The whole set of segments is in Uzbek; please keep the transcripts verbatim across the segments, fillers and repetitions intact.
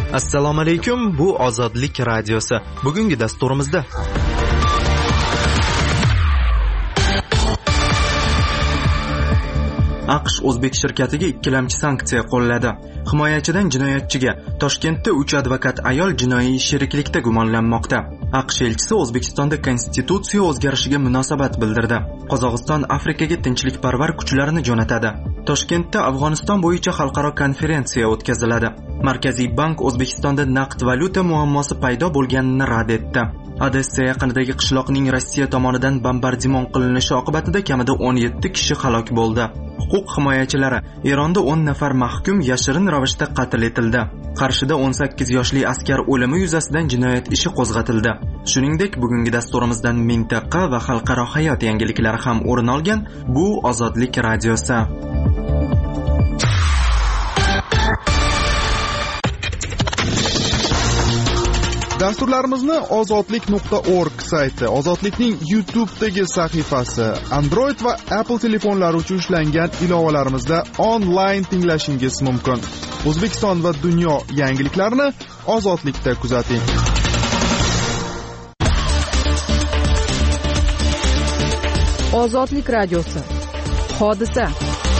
Assalomu alaykum, bu Ozodlik radiosi. Bugungi dasturimizda AQSh O'zbek shirkatiga ikkilamchi sanksiya qo'lladi. Himoyachidan jinoyatchiga Toshkentda uch advokat ayol jinoiy sheriklikda gumonlanmoqda. AQSh elchisi O'zbekistonda konstitutsiya o'zgarishiga munosabat bildirdi. Qozog'iston Afrikaga tinchlikparvar kuchlarini jo'natadi. Toshkentda Afg'oniston bo'yicha xalqaro konferensiya o'tkaziladi. Markaziy bank O'zbekistonda naqd valyuta muammosi paydo bo'lganini rad etdi. Odessa yaqinidagi qishloqning Rossiya tomonidan bombardimon qilinishi oqibatida kamida o'n yetti kishi halok bo'ldi. Huquq himoyachilari Eronda o'n nafar mahkum yashirin ravishda qatl etildi. Qarshida o'n sakkiz yoshli askar o'limi yuzasidan jinoyat ishi qo'zg'atildi. Shuningdek, bugungi dasturimizdan mintaqa va xalqaro hayot yangiliklari ham o'rin olgan. Bu Ozodlik radiosi. Dasturlarimizni ozodlik nuqta org sayti, Ozodlikning YouTube'dagi sahifasi, Android va Apple telefonlari uchun ishlangan ilovalarimizda onlayn tinglashingiz mumkin. O'zbekiston va dunyo yangiliklarini Ozodlikda kuzating. Ozodlik radiosi. Hodisa.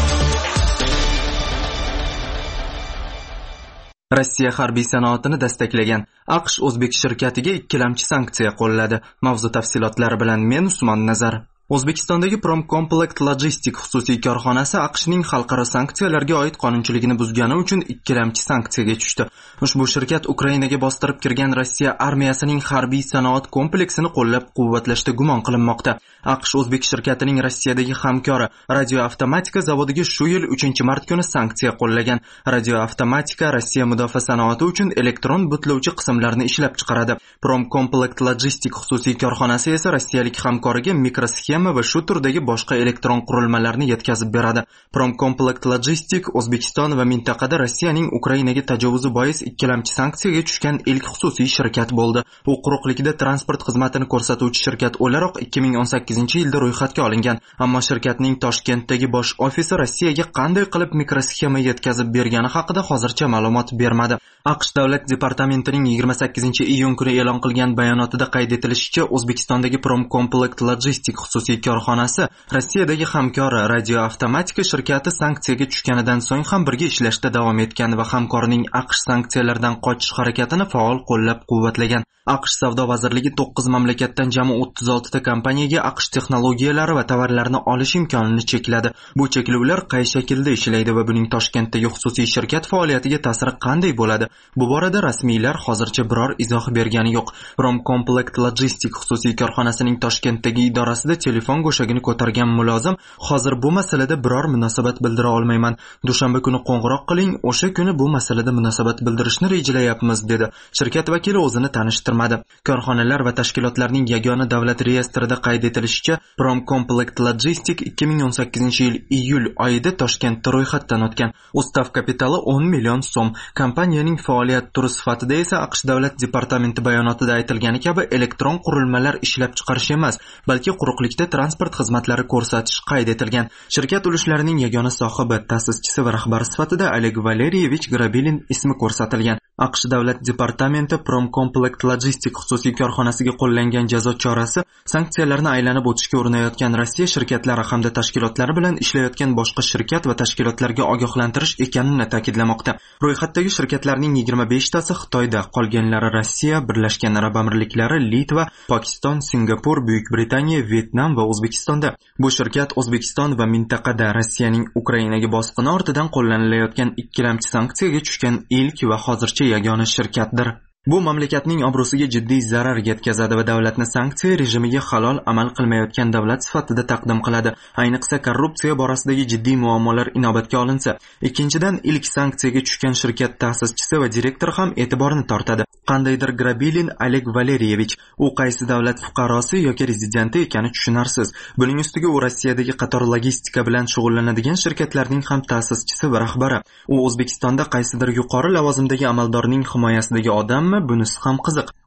Rossiya harbiy sanoatini destaklagan AQSh O'zbek shirkatiga ikkilamchi sanksiya qo'lladi. Mavzu tafsilotlari bilan men Usmon Nazar. O'zbekistondagi Promcomplect Logistic xususiy korxonasi AQShning xalqaro sanksiyalarga oid qonunchiligini buzgani uchun ikkilamchi sanksiyaga tushdi. Ushbu shirkat Ukrainaga bostirib kirgan Rossiya armiyasining harbiy sanoat kompleksini qo'llab-quvvatlashda gumon qilinmoqda. AQSh O'zbek shirkatining Rossiyadagi hamkori Radioavtomatika zavodiga shu yil uchinchi mart kuni sanksiya qo'llagan. Radioavtomatika Rossiya mudofaa sanoati uchun elektron butlovchi qismlarni ishlab chiqaradi. Promcomplect Logistic xususiy korxonasi esa rossiyalik hamkoriga mikrosxema va shu turdagi boshqa elektron qurilmalarni yetkazib beradi. Promcomplect Logistic O'zbekiston va mintaqada Rossiyaning Ukrainaga tajovuzi bois ikkilamchi sanksiyaga tushgan ilk xususiy shirkat bo'ldi. U quruqlikda transport xizmatini ko'rsatuvchi shirkat o'laroq ikki ming o'n sakkizinchi yilda ro'yxatga olingan, ammo shirkatning Toshkentdagi bosh ofisi Rossiyaga qanday qilib mikrosxema yetkazib bergani haqida hozircha ma'lumot bermadi. AQSh davlat departamentining yigirma sakkizinchi iyun kuni e'lon qilgan bayonotida qayd etilishicha, O'zbekistondagi Promcomplect Logistic xususiy korxonasi Rossiyadagi hamkori Radioavtomatika shirkati sanksiyaga tushganidan so'ng ham birga ishlashda davom etgan va hamkorining AQSh sanksiyalardan qochish harakatini faol qo'llab-quvvatlagan. AQSh savdo vazirligi to'qqiz mamlakatdan jami o'ttiz olti ta kompaniyaga AQSh texnologiyalari va tovarlarini olish imkonini chekladi. Bu cheklovlar qay shaklda ishlaydi va buning Toshkentdagi xususiy shirkat faoliyatiga ta'siri qanday bo'ladi? Bu borada rasmiylar hozircha biror izoh bergani yo'q. Promcomplect Logistic xususiy korxonasining Toshkentdagi idorasida telefon go'shagini ko'targan mulozim hozir bu masalada biror munosabat bildira olmayman. Dushanba kuni qo'ng'iroq qiling, o'sha kuni bu masalada munosabat bildirishni rejalayapmiz dedi. Shirkat vakili o'zini tanishtirdi. Korxonalar va tashkilotlarning yagona davlat reyestrida qayd etilishicha, Promcomplect Logistic ikki ming o'n sakkizinchi yil iyul oyida Toshkentda ro'yxatdan o'tgan. Ustav kapitali o'n million so'm. Kompaniyaning faoliyat turi sifatida esa AQSh davlat departamenti bayonotida aytilgani kabi elektron qurilmalar ishlab chiqarish emas, balki quruqlikda transport xizmatlari ko'rsatish qayd etilgan. Shirkat ulushlarining yagona sohibi, ta'sischisi va rahbari sifatida Oleg Valeriyevich Grabilin ismi ko'rsatilgan. AQSh davlat departamenti Promcomplect Logistic xususiy korxonasiga qo'llangan jazo chorasi sanksiyalarni aylanib o'tishga urinayotgan Rossiya shirkatlari hamda tashkilotlari bilan ishlayotgan boshqa shirkat va tashkilotlarga ogohlantirish ekanini ta'kidlamoqda. Ro'yxatdagi shirkatlarning yigirma besh tasi Xitoyda, qolganlari Rossiya, Birlashgan Arab Amirliklari, Litva, Pokiston, Singapur, Buyuk Britaniya, Vyetnam va O'zbekistonda. Bu shirkat O'zbekiston va mintaqada Rossiyaning Ukrainaga bosqini ortidan qo'llanilayotgan ikkilamchi sanksiyaga tushgan ilk va hozircha yagona shirkatdir. Bu mamlakatning obro'siga jiddiy zarar yetkazadi va davlatni sanksiya rejimiga halol amal qilmayotgan davlat sifatida taqdim qiladi. Ayniqsa korrupsiya borasidagi jiddiy muammolar inobatga olinsa. Ikkinchidan, ilk sanksiyaga tushgan shirkat ta'sischisi va direktori ham e'tiborni tortadi. Qandaydir Grabilin Oleg Valeriyevich, u qaysi davlat fuqarosi yoki rezidenti ekani tushunarsiz. Buning ustiga u Rossiyadagi qator logistika bilan shug'ullanadigan shirkatlarning ham ta'sischisi va rahbari. U O'zbekistonda qaysidir yuqori lavozimdagi amaldorning himoyasidagi odammi? Bunisi ham qiziq.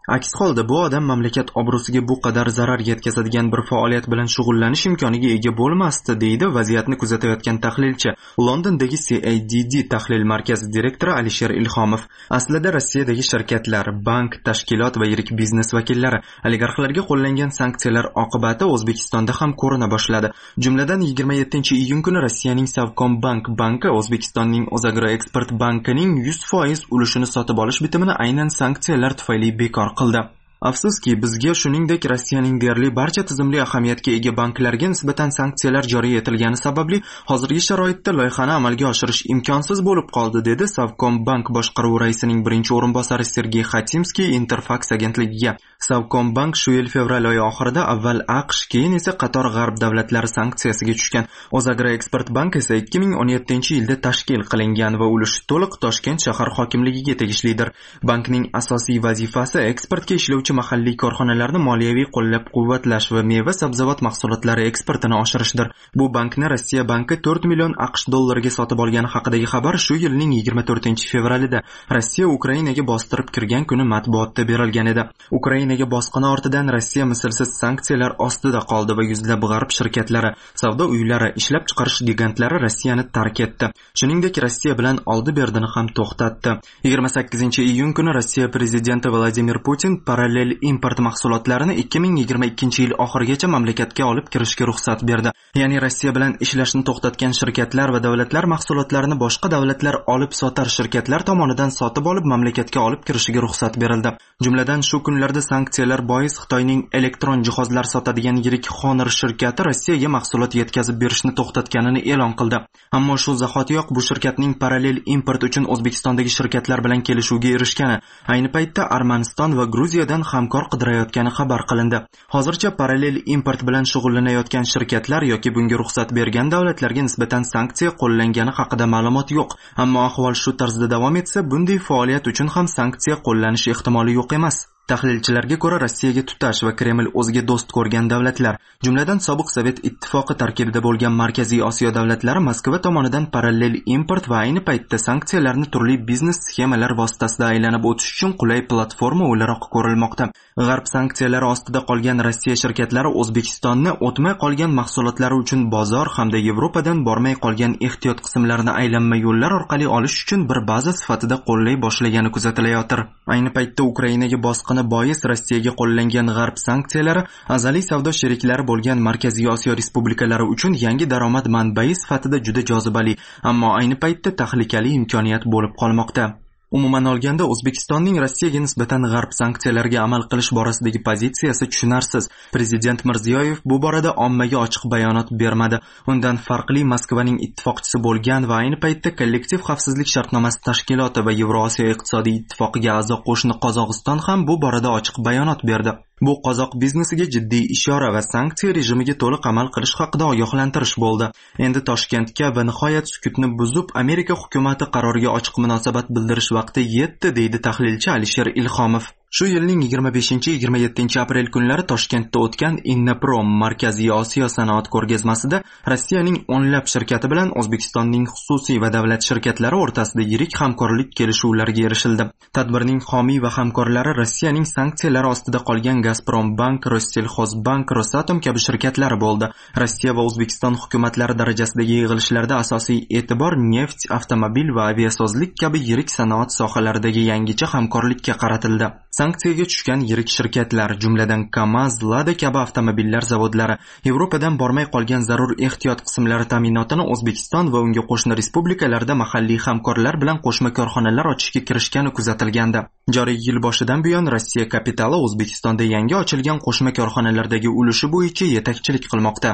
Aks holda bu odam mamlakat obro'siga bu qadar zarar yetkazadigan bir faoliyat bilan shug'ullanish imkoniga ega bo'lmasdi, deydi vaziyatni kuzatayotgan tahlilchi, Londondagi C A D D tahlil markazi direktori Alisher Ilhomov. Aslida Rossiyadagi shirkatlar, bank, tashkilot va yirik biznes vakillari oligarxlarga qo'llangan sanksiyalar oqibati O'zbekistonda ham ko'rina boshladi. Jumladan yigirma yettinchi iyun kuni Rossiyaning Savcombank banki O'zbekistonning O'zagroeksport bankining yuz foiz ulushini sotib olish bitimini aynan sanksiyalar tufayli bekor qildi. Afsuski, bizga shuningdek Rossiyaning deyarli barcha tizimli ahamiyatga ega banklarga nisbatan sanksiyalar joriy etilgani sababli hozirgi sharoitda loyihani amalga oshirish imkonsiz bo'lib qoldi, dedi Savcombank boshqaruvi raisining birinchi o'rinbosari Sergey Khatimskiy Interfax agentligiga. Savcombank shu yil fevral oyi oxirida avval AQSh, keyin esa qator g'arb davlatlari sanksiyasiga tushgan. O'zagroeksport bank esa ikki ming o'n yettinchi yilda tashkil qilingan va ulushi to'liq Toshkent shahar hokimligiga tegishlidir. Bankning asosiy vazifasi eksportga ishlovchi mahalliy korxonalarni moliyaviy qo'llab-quvvatlash va meva-sabzavot mahsulotlari eksportini oshirishdir. Bu bankni Rossiya banki to'rt million AQSh dollariga sotib olgani haqidagi xabar shu yilning yigirma to'rtinchi fevralida Rossiya Ukrainaga bostirib kirgan kuni matbuotda berilgan edi. Ukrainaga bosqini ortidan Rossiya mislsiz sanksiyalar ostida qoldi va yuzlab g'arb shirkatlari, savdo uylari, ishlab chiqarish gigantlari Rossiyani tark etdi. Shuningdek, Rossiya bilan oldi-berdini ham to'xtatdi. yigirma sakkizinchi iyun kuni Rossiya prezidenti Vladimir Putin parallel import mahsulotlarini ikki ming yigirma ikkinchi yil oxirigacha mamlakatga olib kirishga ruxsat berdi. Ya'ni Rossiya bilan ishlashni to'xtatgan shirkatlar va davlatlar mahsulotlarini boshqa davlatlar olib sotar shirkatlar tomonidan sotib olib mamlakatga olib kirishiga ruxsat berildi. Jumladan shu kunlarda sanksiyalar bois Xitoyning elektron jihozlar sotadigan yirik Honor shirkati Rossiyaga mahsulot yetkazib berishni to'xtatganini e'lon qildi. Ammo shu zahotiyoq bu shirkatning parallel import uchun O'zbekistondagi shirkatlar bilan kelishuvga erishgani, ayni paytda Armaniston va Gruziyadan hamkor qidirayotgani xabar qilindi. Hozircha parallel import bilan shug'ullanayotgan shirkatlar yoki bunga ruxsat bergan davlatlarga nisbatan sanksiya qo'llangani haqida ma'lumot yo'q. Ammo ahvol shu tarzda davom etsa, bunday faoliyat uchun ham sanksiya qo'llanishi ehtimoli yo'q emas. Tahlilchilarga ko'ra, Rossiyaga tutash va Kreml o'ziga do'st ko'rgan davlatlar, jumladan sobiq Sovet ittifoqi tarkibida bo'lgan Markaziy Osiyo davlatlari Moskva tomonidan parallel import va ayni paytda sanksiyalarni turli biznes sxemalar vositasida aylanib o'tish uchun qulay platforma o'laroq ko'rilmoqda. G'arb sanksiyalari ostida qolgan Rossiya shirkatlari O'zbekistonni o'tmay qolgan mahsulotlari uchun bozor hamda Yevropadan bormay qolgan ehtiyot qismlarini aylanma yo'llar orqali olish uchun bir baza sifatida qo'llay boshlagani kuzatilayotir. Ayni paytda Ukrainaga bosqin bois Rossiyaga qo'llangan g'arb sanksiyalari azaliy savdo sheriklari bo'lgan Markaziy Osiyo respublikalari uchun yangi daromad manbai sifatida juda jozibali, ammo ayni paytda tahlikali imkoniyat bo'lib qolmoqda. Umuman olganda, O'zbekistonning Rossiyaga nisbatan g'arb sanksiyalariga amal qilish borasidagi pozitsiyasi tushunarsiz. Prezident Mirziyoyev bu borada ommaga ochiq bayonot bermadi. Undan farqli Moskvaning ittifoqchisi bo'lgan va ayni paytda kollektiv xavfsizlik shartnomasi tashkiloti va Yevrosiyo iqtisodiy ittifoqiga a'zo qo'shni Qozog'iston ham bu borada ochiq bayonot berdi. Bu qozoq biznesiga jiddiy ishora va sanksiya rejimiga to'liq amal qilish haqida ogohlantirish bo'ldi. Endi Toshkentga va nihoyat sukutni buzib Amerika hukumati qaroriga ochiq munosabat bildirish vaqti yetdi, deydi tahlilchi Alisher Ilhomov. Shu yilning yigirma beshinchi yigirma yettinchi aprel kunlari Toshkentda o'tgan Innoprom Markaziy Osiyo sanoat ko'rgazmasida Rossiyaning o'nlab shirkati bilan O'zbekistonning xususiy va davlat shirkatlari o'rtasida yirik hamkorlik kelishuvlariga erishildi. Tadbirning homiy va hamkorlari Rossiyaning sanksiyalari ostida qolgan Gazprombank, Rossellxozbank, Rosatom kabi shirkatlari bo'ldi. Rossiya va O'zbekiston hukumatlari darajasidagi yig'ilishlarda asosiy e'tibor neft, avtomobil va aviasozlik kabi yirik sanoat sohalaridagi yangicha hamkorlikka qaratildi. Sanksiyaga tushgan yirik shirkatlar, jumladan Kamaz, Lada kabi avtomobillar zavodlari Yevropadan bormay qolgan zarur ehtiyot qismlari ta'minotini O'zbekiston va unga qo'shni respublikalarda mahalliy hamkorlar bilan qo'shma korxonalar ochishga kirishgani kuzatilgandi. Joriy yil boshidan buyon Rossiya kapitali O'zbekistonda yangi ochilgan qo'shma korxonalardagi ulushi bo'yicha yetakchilik qilmoqda.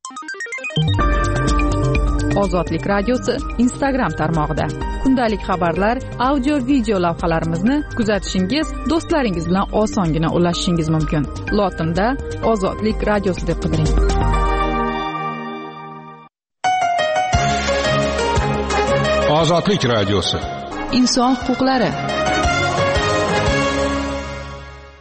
Ozodlik radiosi Instagram tarmog'ida kundalik xabarlar, audio video lavhalarimizni kuzatishingiz, do'stlaringiz bilan osongina ulashishingiz mumkin. Lotinda Ozodlik radiosi deb qidiring. Ozodlik radiosi. Inson huquqlari.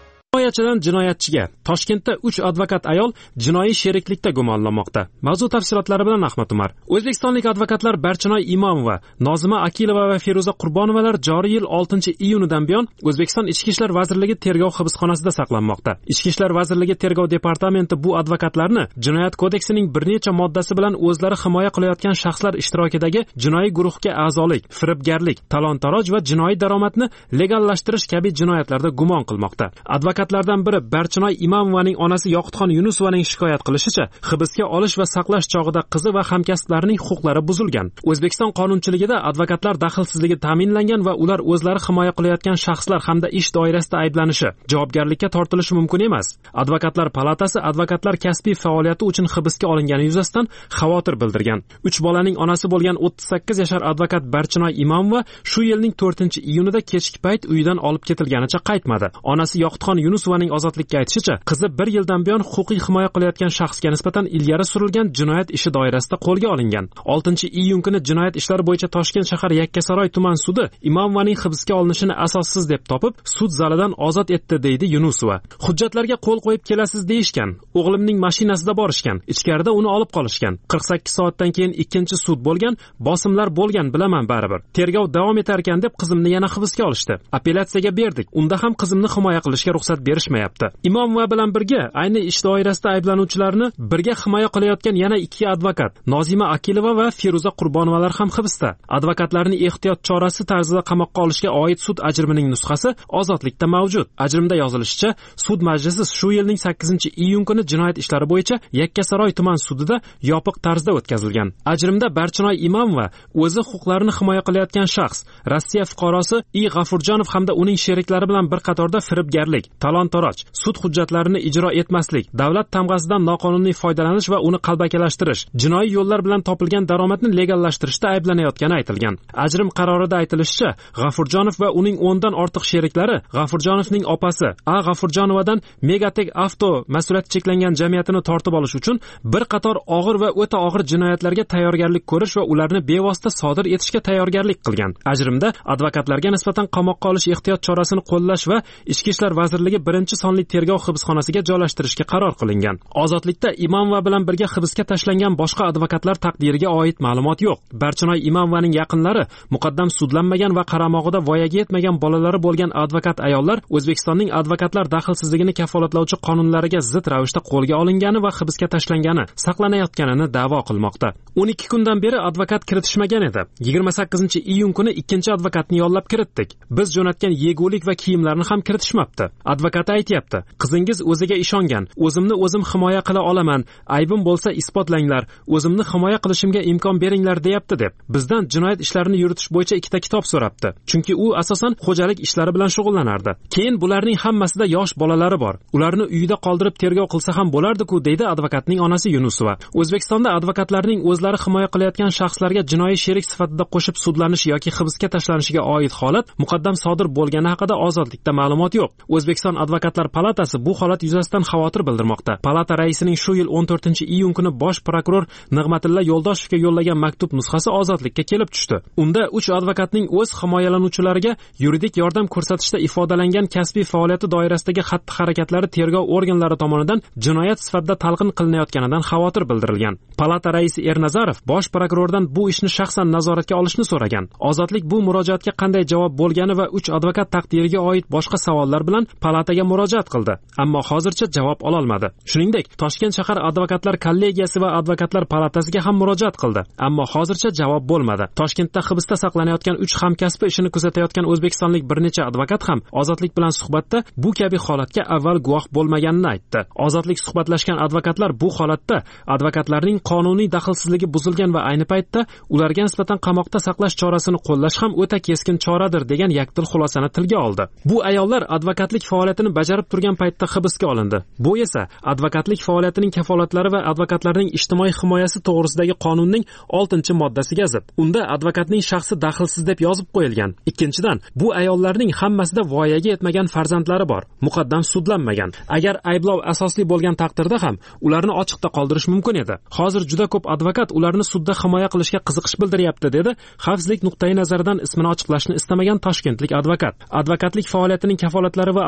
Jinoyatchidan jinoyatchiga. Toshkentda uch advokat ayol jinoiy sheriklikda gumonlanmoqda. Mavzu tafsilotlari bilan Ahmad Umar. O'zbekistonlik advokatlar Barchinoy Imomova, Nozima Akilova va Feruza Qurbonovalar joriy yil oltinchi iyunidan buyon O'zbekiston Ichki ishlar vazirligi tergov hibsxonasida saqlanmoqda. Ichki ishlar vazirligi tergov departamenti bu advokatlarni Jinoyat kodeksining bir necha moddasi bilan o'zlari himoya qilayotgan shaxslar ishtirokidagi jinoiy guruhga a'zolik, firibgarlik, talon-taroj va jinoiy daromadni legallashtirish kabi jinoyatlarda gumon qilmoqda. Advokatlardan biri Barchinoy Imomovaning onasi Yoqutxon Yunusovaning shikoyat qilishicha, hibsga olish va saqlash chog'ida qizi va hamkasblarining huquqlari buzilgan. O'zbekiston qonunchiligida advokatlar daxlsizligi ta'minlangan va ular o'zlari himoya qilayotgan shaxslar hamda ish doirasida ayblanishi, javobgarlikka tortilishi mumkin emas. Advokatlar palatasi advokatlar kasbiy faoliyati uchun hibsga olingani yuzasidan xavotir bildirgan. uch bolaning onasi bo'lgan o'ttiz sakkiz yashar advokat Barchinoy Imomova shu yilning to'rtinchi iyunida kechki payt uyidan olib ketilganicha qaytmadi. Onasi Yoqutxon Yunusovaning ozodlikka aytishicha, qizi bir yildan buyon huquqiy himoya qilayotgan shaxsga nisbatan ilgari surilgan jinoyat ishi doirasida qo'lga olingan. oltinchi iyun kuni jinoyat ishlari bo'yicha Toshkent shahar Yakkasaroy tuman sudi Imomovaning hibsga olinishini asossiz deb topib, sud zalidan ozod etdi, deydi Yunusova. Hujjatlarga qo'l qo'yib kelasiz deyishgan. O'g'limning mashinasida borishgan. Ichkarida uni olib qolishgan. qirq sakkiz soatdan keyin ikkinchi sud bo'lgan, bosimlar bo'lgan, bilaman baribir. Tergov davom etar ekan deb qizimni yana hibsga olishdi. Apellyatsiyaga berdik. Unda ham qizimni himoya qilishga ruxsat berishmayapti. Imomova bilan birga ayni ish doirasida ayblanuvchilarni birga himoya qilayotgan yana ikki advokat, Nozima Akilova va Feruza Qurbonovalar ham hibsda. Advokatlarning ehtiyot chorasi tarzida qamoqqa olishga oid sud ajrimining nusxasi ozodlikda mavjud. Ajrimda yozilishicha, sud majlisi shu yilning sakkizinchi iyun kuni jinoyat ishlari bo'yicha Yakkasaroy tuman sudida yopiq tarzda o'tkazilgan. Ajrimda Barchinoy Imomova o'zi huquqlarini himoya qilayotgan shaxs, Rossiya fuqarosi I. G'afurjonov hamda uning sheriklari bilan bir qatorda firibgarlik, talon-taroj, sud hujjatlarini ijro etmaslik, davlat tamg'asidan noqonuniy foydalanish va uni qalbakilashtirish, jinoiy yo'llar bilan topilgan daromadni legallashtirishda ayblanayotgani aytilgan. Ajrim qarorida aytilishicha, G'afurjonov va uning o'ndan ortiq sheriklari G'afurjonovning opasi A. G'afurjonovadan Megatek Avto mas'uliyati cheklangan jamiyatini tortib olish uchun bir qator og'ir va o'ta og'ir jinoyatlarga tayyorgarlik ko'rish va ularni bevosita sodir etishga tayyorgarlik qilgan. Ajrimda advokatlarga nisbatan qamoqqa olish ehtiyot chorasini qo'llash va Ichki ishlar vazirligi birinchi sonli tergov hibsxonasiga joylashtirishga qaror qilingan. Ozodlikda Imomova bilan birga hibsga tashlangan boshqa advokatlar taqdiriga oid ma'lumot yo'q. Barchinoy Imomovaning yaqinlari muqaddam sudlanmagan va qaramog'ida voyaga yetmagan bolalari bo'lgan advokat ayollar O'zbekistonning advokatlar daxlsizligini kafolatlovchi qonunlariga zid ravishda qo'lga olingani va hibsga tashlangani, saqlanayotganini da'vo qilmoqda. o'n ikki kundan beri advokat kiritishmagan edi. yigirma sakkizinchi iyun kuni ikkinchi advokatni yollab kiritdik. Biz jo'natgan yegulik va kiyimlarni ham kiritishmabdi. Advokat aytayapti, qizingiz o'ziga ishongan, o'zimni o'zim himoya qila olaman, aybim bo'lsa isbotlanglar, o'zimni himoya qilishimga imkon beringlar deyapti deb. Bizdan jinoyat ishlarini yuritish bo'yicha ikkita kitob so'rabdi. Chunki u asosan xo'jalik ishlari bilan shug'ullanardi. Keyin bularning hammasida yosh bolalari bor. Ularni uyida qoldirib tergov qilsa ham bo'lardi-ku, deydi advokatning onasi Yunusova. O'zbekistonda advokatlarning o'zlari himoya qilayotgan shaxslarga jinoiy sherik sifatida qo'shib sudlanish yoki hibsga tashlanishiga oid holat muqaddam sodir bo'lgani haqida ozodlikda ma'lumot yo'q. O'zbekiston advokatlar palatasi bu holat yuzasidan xavotir bildirmoqda. Palata raisining shu yil o'n to'rtinchi iyun kuni bosh prokuror Nig'matilla Yo'ldoshevga yo'llagan maktub nusxasi ozodlikka kelib tushdi. Unda uch advokatning o'z himoyalanuvchilariga yuridik yordam ko'rsatishda ifodalangan kasbiy faoliyati doirasidagi xatti-harakatlari tergov organlari tomonidan jinoyat sifatida talqin qilinayotganidan xavotir bildirilgan. Palata raisi Ernazarov bosh prokurordan bu ishni shaxsan nazoratga olishni so'ragan. Ozodlik bu murojaatga qanday javob bo'lgani va uch advokat taqdiriga oid boshqa savollar bilan palataga murojaat qildi, ammo hozircha javob ola olmadi. Shuningdek, Toshkent shahar advokatlar kollegiyasi va advokatlar palatasiga ham murojaat qildi, ammo hozircha javob bo'lmadi. Toshkentda hibsda saqlanayotgan uch hamkasbi ishini kuzatayotgan o'zbekistonlik bir necha advokat ham ozodlik bilan suhbatda bu kabi holatga avval guvoh bo'lmaganini aytdi. Ozodlik suhbatlashgan advokatlar bu holatda advokatlarning qonuniy daxlsizligi buzilgan va ayni paytda ularga nisbatan qamoqda saqlash chorasini qo'llash ham o'ta keskin choradir degan yakdil xulosani tilga oldi. Bu ayollar advokatlik faoliyatini bajarib turgan paytda hibsga olindi. Bu esa advokatlik faoliyatining kafolatlari va advokatlarning ijtimoiy himoyasi to'g'risidagi qonunning oltinchi moddasiga zid. Unda advokatning shaxsi daxlsiz deb yozib qo'yilgan. Ikkinchidan, bu ayollarning hammasida voyaga yetmagan farzandlari bor, muqaddam sudlanmagan. Agar ayblov asosli bo'lgan taqdirda ham ularni ochiqda qoldirish mumkin edi. Hozir juda ko'p advokat ularni sudda himoya qilishga qiziqish bildiryapti, dedi xavfsizlik nuqtai nazaridan ismini ochiqlashni istamagan toshkentlik advokat. Advokatlik faoliyatining kafolatlari va advokatlarning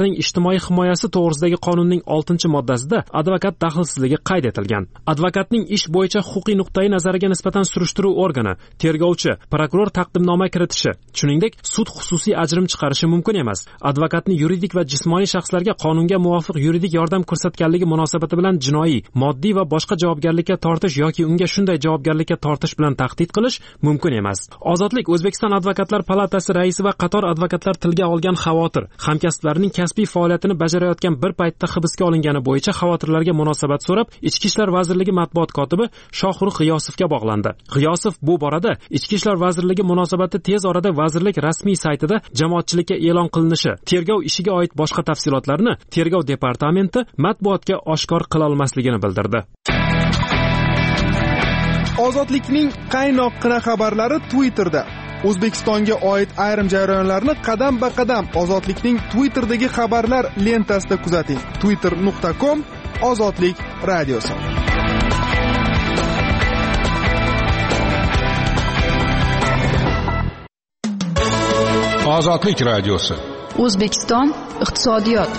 advokatlarning ijtimoiy himoyasi to'g'risidagi qonunning oltinchi moddasida advokat daxlsizligi qayd etilgan. Advokatning ish bo'yicha huquqiy nuqtai nazariga nisbatan surishtiruv organi, tergovchi, prokuror taqdimnoma kiritishi, shuningdek, sud xususiy ajrim chiqarishi mumkin emas. Advokatni yuridik va jismoniy shaxslarga qonunga muvofiq yuridik yordam ko'rsatganligi munosabati bilan jinoiy, moddiy va boshqa javobgarlikka tortish yoki unga shunday javobgarlikka tortish bilan tahdid qilish mumkin emas. Ozodlik O'zbekiston Advokatlar palatasi raisi va qator advokatlar tilga olgan xavotir, hamkasblarining kasbiy faoliyatini bajarayotgan bir paytda hibsga olingani bo'yicha xavotirlarga munosabat so'rab, Ichki ishlar vazirligi matbuot kotibi Shohruh G'iyosovga bog'landi. G'iyosov bu borada Ichki ishlar vazirligi munosabati tez orada vazirlik rasmiy saytida jamoatchilikka e'lon qilinishi, tergov ishiga oid boshqa tafsilotlarni Tergov departamenti matbuotga oshkor qila olmasligini bildirdi. Ozodlikning qaynoqqina xabarlari Twitterda. O'zbekistonga oid ayrim jarayonlarni qadam-ba-qadam Ozodlikning Twitterdagi xabarlar lentasida kuzating. twitter nuqta com Ozodlik radiosi. Ozodlik radiosi. O'zbekiston iqtisodiyot.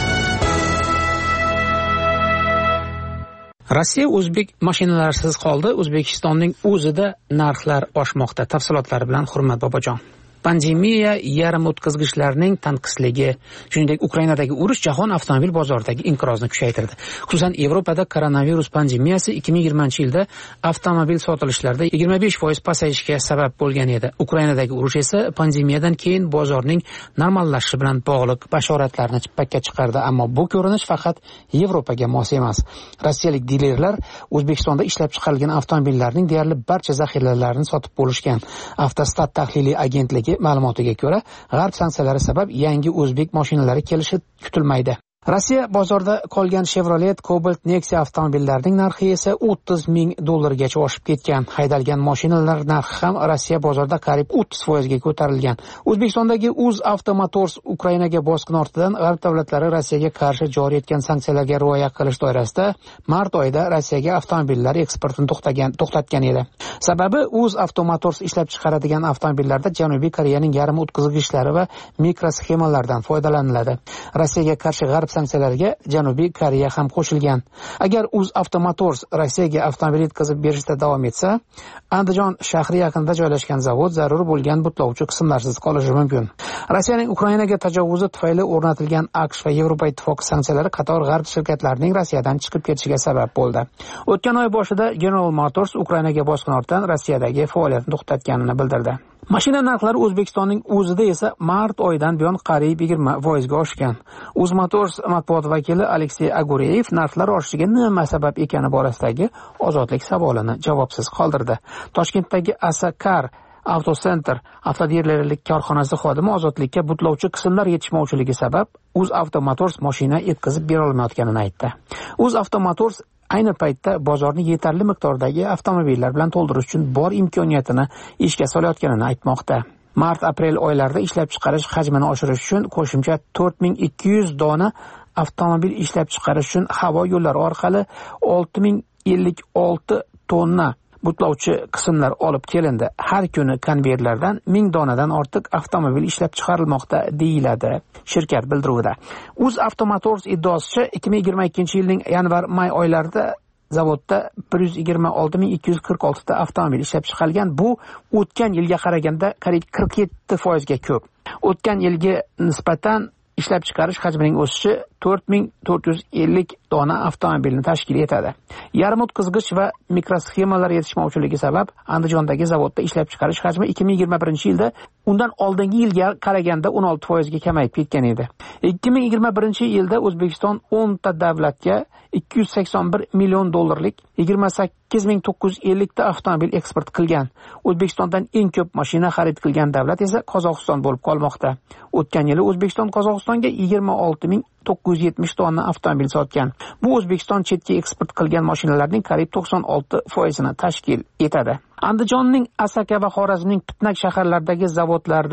Rossiya o'zbek mashinalarisiz qoldi. O'zbekistonning o'zida narxlar oshmoqda. Tafsilotlari bilan Hurmat Bobojon. Pandemiya, yarim o'tkazgichlarning tanqisligi, shuningdek Ukrainadagi urush jahon avtomobil bozoridagi inqirozni kuchaytirdi. Xususan, Yevropada koronavirus pandemiyasi ikki ming yigirmanchi yilda avtomobil sotilishlarida yigirma besh foiz pasayishga sabab bo'lgan edi. Ukrainadagi urush esa pandemiyadan keyin bozorning normallashishi bilan bog'liq bashoratlarni chippakka chiqardi, ammo bu ko'rinish faqat Yevropaga mos emas. Rossiyalik dilerlar O'zbekistonda ishlab chiqarilgan avtomobillarning deyarli barcha zaxiralarini sotib bo'lishgan. Avtostat tahliliy agentligi ma'lumotiga ko'ra, g'arb sanksiyalari sabab yangi o'zbek mashinalari kelishi kutilmaydi. Rossiya bozorida qolgan Chevrolet Cobalt Nexia avtomobillarining narxi esa o'ttiz ming dollargacha oshib ketgan. Haydalgan mashinalar narxi ham Rossiya bozorida qariyb o'ttiz foizga ko'tarilgan. O'zbekistondagi UzAuto Motors Ukrainaga bosqin ortidan g'arb davlatlari Rossiyaga qarshi joriy etgan sanksiyalarga rioya qilish doirasida mart oyida Rossiyaga avtomobillar eksportini to'xtagan, to'xtatgan edi. Sababi UzAuto Motors ishlab chiqaradigan avtomobillarda Janubiy Koreyaning yarim o'tkazgichlari va mikrosxemalardan foydalaniladi. Rossiyaga qarshi g'arb sanksiyalarga Janubiy Koreya ham qo'shilgan. Agar UzAuto Motors Rossiyaga avtomobil yetkazib berishda davom etsa, Andijon shahri yaqinida joylashgan zavod zarur bo'lgan butlovchi qismlarsiz qolishi mumkin. Rossiyaning Ukrainaga tajovuzi tufayli o'rnatilgan AQSh va Yevropa ittifoqi sanksiyalari qator g'arb shirkatlarining Rossiyadan chiqib ketishiga sabab bo'ldi. O'tgan oy boshida General Motors Ukrainaga bosqin ortidan Rossiyadagi faoliyatini to'xtatganini bildirdi. Mashina narxlari O'zbekistonning o'zida esa mart oyidan buyon qariyb yigirma foizga oshgan. UzMotors matbuot vakili Aleksey Agureyev narxlar oshishiga nima sabab ekani borasidagi Ozodlik savolini javobsiz qoldirdi. Toshkentdagi Asakar Autocenter avtodealerlik korxonasi xodimi Ozodlikka butlovchi qismlar yetishmovchiligi sabab UzAuto Motors mashina yetkazib bera olmayotganini aytdi. UzAuto Motors ayni paytda bozorni yetarli miqdordagi avtomobillar bilan to'ldirish uchun bor imkoniyatini ishga solayotganini aytmoqda. Mart-aprel oylarida ishlab chiqarish hajmini oshirish uchun qo'shimcha to'rt ming ikki yuz dona avtomobil ishlab chiqarish uchun havo yo'llari orqali olti ming ellik olti tonna butlovchi qismlar olib kelindi. Har kuni konveyerlardan ming donadan ortiq avtomobil ishlab chiqarilmoqda deyiladi shirkat bildiruvida. UzAuto Motors iddaosicha ikki ming yigirma ikkinchi yilning yanvar-may oylarida zavodda bir yuz yigirma olti ming ikki yuz qirq olti ta avtomobil ishlab chiqarilgan. Bu o'tgan yilga qaraganda qariyb qirq yetti foizga ko'p. O'tgan yilga nisbatan ishlab chiqarish hajmining o'sishi to'rt ming to'rt yuz ellik dona avtomobilni tashkil etadi. Yarim o'tkazgich va mikrosxemalar yetishmovchiligi sabab Andijondagi zavodda ishlab chiqarish hajmi ikki ming yigirma birinchi yilda undan oldingi yilga qaraganda o'n olti foizga kamayib ketgan edi. ikki ming yigirma birinchi yilda O'zbekiston o'n ta davlatga ikki yuz sakson bir million dollarlik yigirma sakkiz ming to'qqiz yuz ellik ta avtomobil eksport qilgan. O'zbekistondan eng ko'p mashina xarid qilgan davlat esa Qozog'iston bo'lib qolmoqda. O'tgan yili O'zbekiston Qozog'istonga yigirma olti ming to'qqiz yuz yetmish dona avtomobil sotgan. Bu O'zbekiston chetga eksport qilgan mashinalarning qariyb to'qson olti foizini tashkil etadi. Andijonning Asaka va Xorazmning Pitnak shaharlaridagi zavodlarda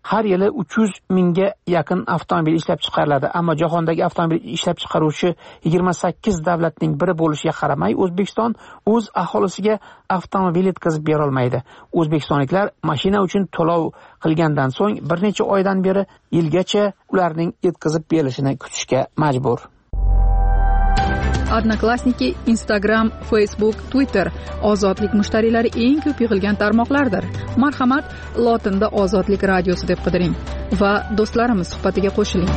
har yili uch yuz mingga yaqin avtomobil ishlab chiqariladi, ammo jahondagi avtomobil ishlab chiqaruvchi yigirma sakkiz davlatning biri bo'lishiga qaramay, O'zbekiston o'z aholisiga avtomobil yetkazib bera olmaydi. O'zbekistonliklar mashina uchun to'lov qilgandan so'ng bir necha oydan beri yilgacha ularning yetkazib berilishini kutishga majbur. Odnoklassniki, Instagram, Facebook, Twitter ozodlik mushtariylari eng ko'p yig'ilgan tarmoqlardir. Marhamat, lotinda Ozodlik radiosi deb qidiring va do'stlarimiz suhbatiga qo'shiling.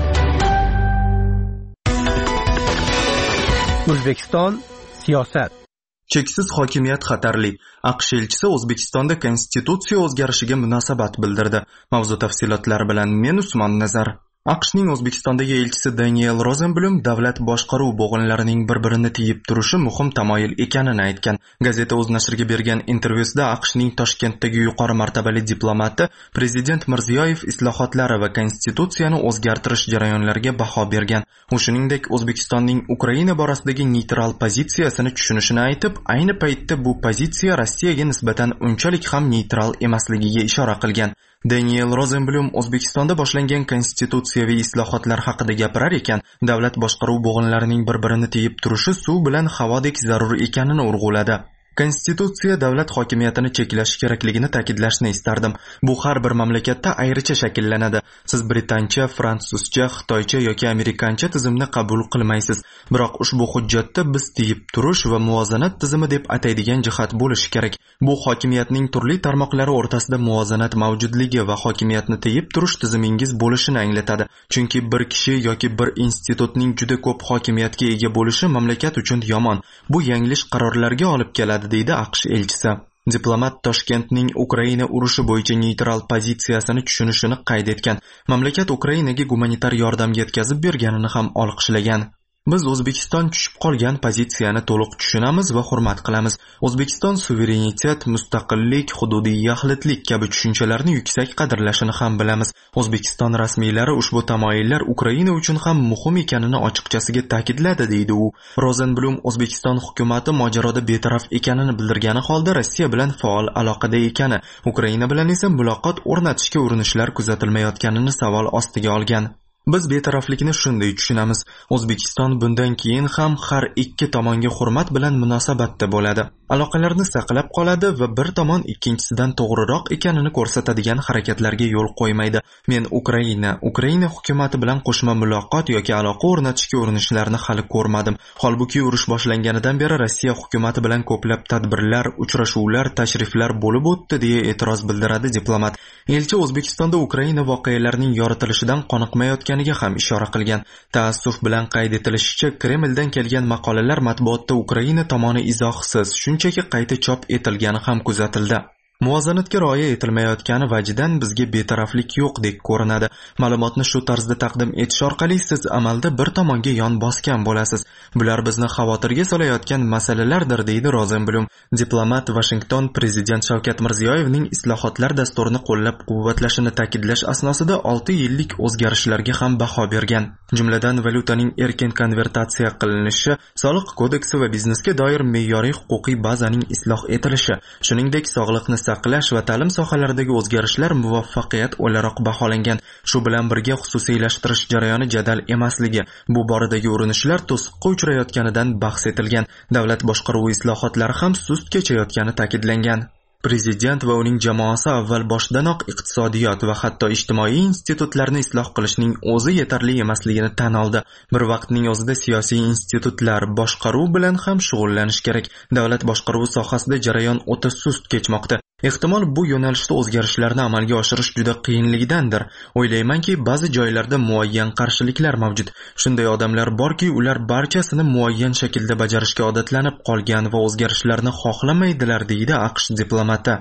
O'zbekiston siyosat. Cheksiz hokimiyat xatarli. AQSh elchisi O'zbekistonda konstitutsiya o'zgarishiga munosabat bildirdi. Mavzu tafsilotlari bilan men Usmon Nazar. AQShning O'zbekistondagi elchisi Daniel Rosenblum davlat boshqaruv bo'g'inlarining bir-birini tiyib turishi muhim tamoyil ekanini aytgan. Gazeta o'z nashriga bergan intervyusida AQShning Toshkentdagi yuqori martabali diplomati Prezident Mirziyoyev islohotlari va konstitutsiyani o'zgartirish jarayonlariga baho bergan. U shuningdek O'zbekistonning Ukraina borasidagi neytral pozitsiyasini tushunishini aytib, ayni paytda bu pozitsiya Rossiyaga nisbatan unchalik ham neytral emasligiga ishora qilgan. Daniel Rosenblum O'zbekistonda boshlangan konstitutsiyaviy islohotlar haqida gapirar ekan, davlat boshqaruv bo'g'inlarining bir-birini tiyib turishi suv bilan havodek zarur ekanini urg'uladi. Konstitutsiya davlat hokimiyatini cheklash kerakligini ta'kidlashni istardim. Bu har bir mamlakatda ayricha shakllanadi. Siz britancha, fransuzcha, xitoycha yoki amerikancha tizimni qabul qilmaysiz. Biroq ushbu hujjatda biz tiyib turish va muvozanat tizimi deb ataydigan jihat bo'lishi kerak. Bu hokimiyatning turli tarmoqlari o'rtasida muvozanat mavjudligi va hokimiyatni tiyib turish tizimingiz bo'lishini anglatadi. Chunki bir kishi yoki bir institutning juda ko'p hokimiyatga ega bo'lishi mamlakat uchun yomon. Bu yanglish qarorlarga olib keladi, deydi AQSh elchisi. Diplomat Toshkentning Ukraina urushi bo'yicha neytral pozitsiyasini tushunishini qayd etgan. Mamlakat Ukrainaga gumanitar yordam yetkazib berganini ham olqishlagan. Biz O'zbekiston tushib qolgan pozitsiyani to'liq tushunamiz va hurmat qilamiz. O'zbekiston suverenitet, mustaqillik, hududiy yaxlitlik kabi tushunchalarni yuksak qadrlashini ham bilamiz. O'zbekiston rasmiylari ushbu tamoyillar Ukraina uchun ham muhim ekanini ochiqchasiga ta'kidladi, deydi u. Rosenblum O'zbekiston hukumatı mojaroda betaraf ekanini bildirgani holda Rossiya bilan faol aloqada ekani, Ukraina bilan esa muloqot o'rnatishga urinishlar kuzatilmayotganini savol ostiga olgan. Biz betaraflikni shunday tushunamiz. O'zbekiston bundan keyin ham har ikki tomonga hurmat bilan munosabatda bo'ladi. Aloqalarni saqlab qoladi va bir tomon ikkinchisidan to'g'riroq ekanini ko'rsatadigan harakatlarga yo'l qo'ymaydi. Men Ukraina, Ukraina hukumati bilan qo'shma muloqot yoki aloqa o'rnatishga urinishlarni hali ko'rmadim. Holbuki urush boshlanganidan beri Rossiya hukumati bilan ko'plab tadbirlar, uchrashuvlar, tashriflar bo'lib o'tdi, deya e'tiroz bildiradi diplomat. Elchi O'zbekistonda Ukraina voqealarining yoritilishidan qoniqmayotgan ham ishora qilgan. Taassuf bilan qayd etilishicha, Kremldan kelgan maqolalar matbuotda Ukraina tomoni izohsiz, shunchaki qayta chop etilgani ham kuzatildi. Muvozanatga rioya etilmayotgani vajidan bizga betaraflik yo'qdek ko'rinadi. Ma'lumotni shu tarzda taqdim etish orqali siz amalda bir tomonga yon bosgan bo'lasiz. Bular bizni xavotirga solayotgan masalalardir, deydi Rosenblum. Diplomat Washington prezident Shavkat Mirziyoyevning islohotlar dasturini qo'llab-quvvatlashini ta'kidlash asnosida olti yillik o'zgarishlarga ham baho bergan. Jumladan valyutaning erkin konvertatsiya qilinishi, soliq kodeksi va biznesga doir me'yoriy huquqiy bazaning isloh etilishi, shuningdek sog'liqni saqlash va ta'lim sohalaridagi o'zgarishlar muvaffaqiyat o'laroq baholangan. Shu bilan birga xususiylashtirish jarayoni jadal emasligi, bu boradagi urinishlar to'siqqa uchrayotganidan bahs etilgan. Davlat boshqaruvi islohotlari ham sust kechayotgani ta'kidlangan. Prezident va uning jamoasi avval boshdanoq iqtisodiyot va hatto ijtimoiy institutlarni isloh qilishning o'zi yetarli emasligini tan oldi. Bir vaqtning o'zida siyosiy institutlar boshqaruv bilan ham shug'ullanish kerak. Davlat boshqaruvi sohasida jarayon o'ta sust kechmoqda. Ehtimol bu yo'nalishda o'zgarishlarni amalga oshirish juda qiyinligidandir. O'ylaymanki, ba'zi joylarda muayyan qarshiliklar mavjud. Shunday odamlar borki, ular barchasini muayyan shaklda bajarishga odatlanib qolgan va o'zgarishlarni xohlamaydilar, deydi AQSh diplomati.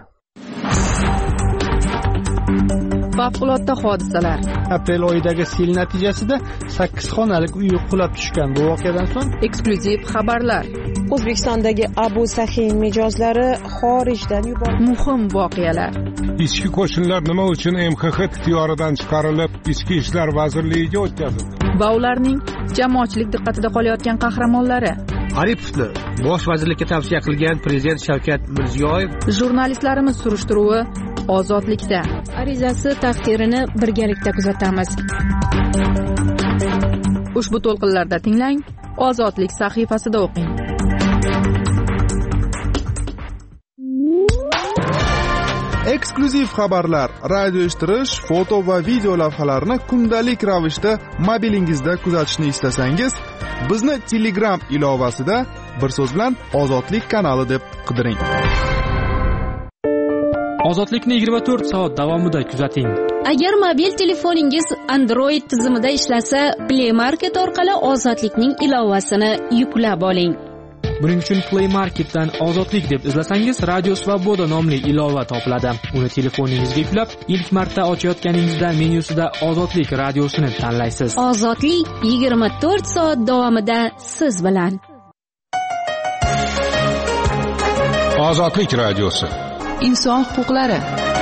Favqulodda hodisalar. Aprel oyidagi sel natijasida sakkiz xonalik uy qulab tushgan. Bu voqeadan so'ng eksklyuziv xabarlar. O'zbekistondagi Abu Sahin mijozlari xorijdan yuborildi. Muhim voqealar. Ichki qo'shinlar nima uchun M X X ixtiyoridan chiqarilib, Ichki ishlar vazirligiga o'tkazildi? Va ularning jamoatchilik diqqatida qolayotgan qahramonlari. Aripovni bosh vazirlikka tavsiya qilgan prezident Shavkat Mirziyoyev. Jurnalistlarimiz surishtiruvi ozodlikda. Arizasi taqdirini birgalikda kuzatamiz. Ushbu to'lqinlarda tinglang, Ozodlik sahifasida o'qing. Eksklyuziv xabarlar, radio eshittirish, foto va video lavhalarni kundalik ravishda mobilingizda kuzatishni istasangiz, bizni Telegram ilovasida bir so'z bilan Ozodlik kanali deb qidiring. Ozodlikni yigirma to'rt soat davomida kuzating. Agar mobil telefoningiz Android tizimida ishlasa, Play Market orqali Ozodlikning ilovasini yuklab oling. Buning uchun Play Marketdan Ozodlik deb izlasangiz, Radio Svoboda nomli ilova topiladi. Uni telefoningizga yuklab, ilk marta ochayotganingizda menyusida Ozodlik radiosini tanlaysiz. Ozodlik yigirma to'rt soat davomida siz bilan. Ozodlik radiosi. Inson huquqlari.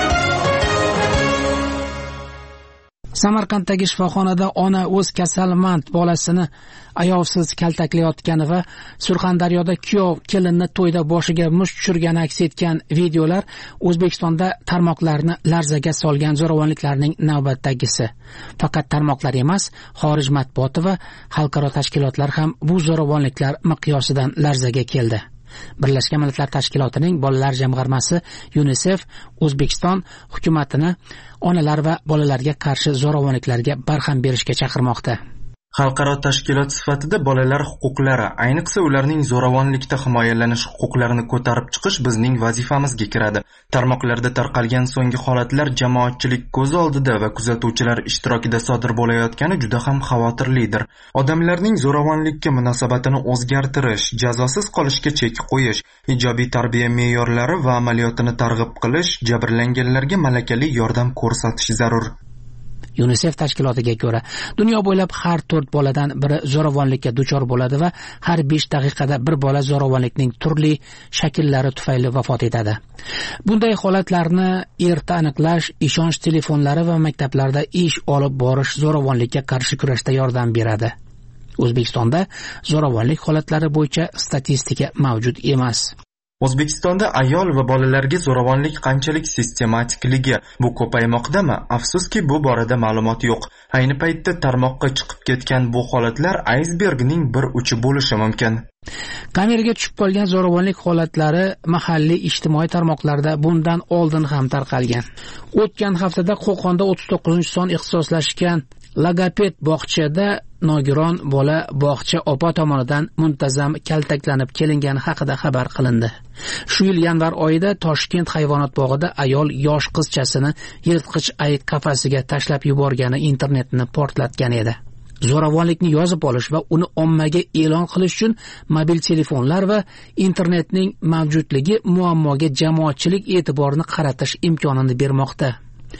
Samarqanddagi shifoxonada ona o'z kasalmand bolasini ayovsiz kaltaklayotgani va Surxondaryoda kuyov kelinni to'yda boshiga musht tushirgani aks etgan videolar O'zbekistonda tarmoqlarni larzaga solgan zo'ravonliklarning navbatdagisi. Faqat tarmoqlar emas, xorij matbuoti va xalqaro tashkilotlar ham bu zo'ravonliklar miqyosidan larzaga keldi. Birlashgan Millatlar Tashkilotining bolalar jamg'armasi UNICEF O'zbekiston hukumatini onalar va bolalarga qarshi zo'ravonliklarga barham berishga chaqirmoqda. Xalqaro tashkilot sifatida bolalar huquqlari, ayniqsa ularning zo'ravonlikda himoyalanish huquqlarini ko'tarib chiqish bizning vazifamizga kiradi. Tarmoqlarda tarqalgan so'nggi holatlar jamoatchilik ko'z oldida va kuzatuvchilar ishtirokida sodir bo'layotgani juda ham xavotirlidir. Odamlarning zo'ravonlikka munosabatini o'zgartirish, jazosiz qolishga chek qo'yish, ijobiy tarbiya me'yorlari va amaliyotini targ'ib qilish, jabrlanganlarga malakali yordam ko'rsatish zarur. UNICEF tashkilotiga ko'ra, dunyo bo'ylab har to'rt boladan biri zo'ravonlikka duchor bo'ladi va har besh daqiqada bir bola zo'ravonlikning turli shakllari tufayli vafot etadi. Bunday holatlarni erta aniqlash, ishonch telefonlari va maktablarda ish olib borish zo'ravonlikka qarshi kurashda yordam beradi. O'zbekistonda zo'ravonlik holatlari bo'yicha statistika mavjud emas. O'zbekistonda ayol va bolalarga zo'ravonlik qanchalik sistematikligi bu ko'paymoqdami? Afsuski bu borada ma'lumot yo'q. Ayni paytda tarmoqqa chiqib ketgan bu holatlar aysbergning bir uchi bo'lishi mumkin. Kameraga tushib qolgan zo'ravonlik holatlari mahalliy ijtimoiy tarmoqlarda bundan oldin ham tarqalgan. O'tgan haftada Qo'qonda o'ttiz to'qqizinchi son ixtisoslashgan logoped bog'chada nogiron bola bog'cha opa tomonidan muntazam kaltaklanib kelingani haqida xabar qilindi. Shu yil yanvar oyida Toshkent hayvonot bog'ida ayol yosh qizchasini yirtqich ayiq qafasiga tashlab yuborgani internetni portlatgan edi. Zo'ravonlikni yozib olish va uni ommaga e'lon qilish uchun mobil telefonlar va internetning mavjudligi muammoga jamoatchilik e'tiborini qaratish imkonini bermoqda.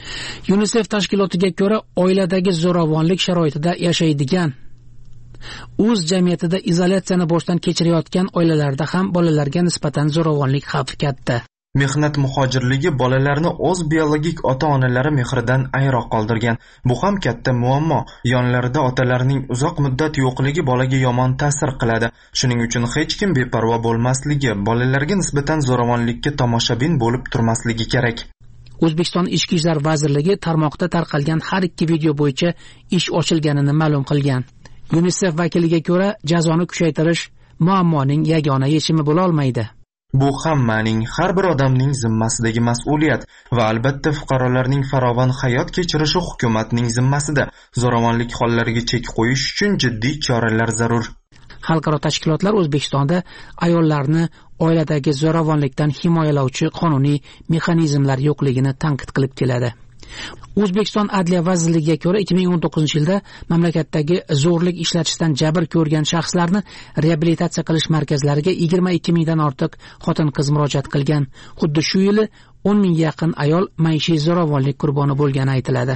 UNICEF tashkilotiga ko'ra, oiladagi zo'ravonlik sharoitida yashaydigan, o'z jamiyatida izolyatsiyani boshdan kechirayotgan oilalarda ham bolalarga nisbatan zo'ravonlik xavfi katta. Mehnat muhojirligi bolalarni o'z biologik ota-onalari mehridan ayro qoldirgan. Bu ham katta muammo. Yonlarida otalarining uzoq muddat yo'qligi bolaga yomon ta'sir qiladi. Shuning uchun hech kim beparvo bo'lmasligi, bolalarga nisbatan zo'ravonlikka tomoshabin bo'lib turmasligi kerak. O'zbekiston Ichki ishlar vazirligi tarmoqda tarqalgan har ikki video bo'yicha ish ochilganini ma'lum qilgan. UNICEF vakiliga ko'ra, jazoni kuchaytirish muammoning yagona yechimi bo'la olmaydi. Bu hammaning, har bir odamning zimmasidagi mas'uliyat va albatta fuqarolarning farovon hayot kechirishi hukumatning zimmasida. Zo'ravonlik hollariga chek qo'yish uchun jiddiy choralar zarur. Xalqaro tashkilotlar O'zbekistonda ayollarni oiladagi zo'ravonlikdan himoyalovchi qonuniy mexanizmlar yo'qligini tanqid qilib keladi. O'zbekiston Adliya vazirligiga ko'ra, ikki ming o'n to'qqizinchi yilda mamlakatdagi zo'rlik ishlatishdan jabr ko'rgan shaxslarni reabilitatsiya qilish markazlariga yigirma ikki mingdan ortiq xotin-qiz murojaat qilgan. Xuddi shu yili o'n mingga yaqin ayol maishiy zo'ravonlik qurboni bo'lgani aytiladi.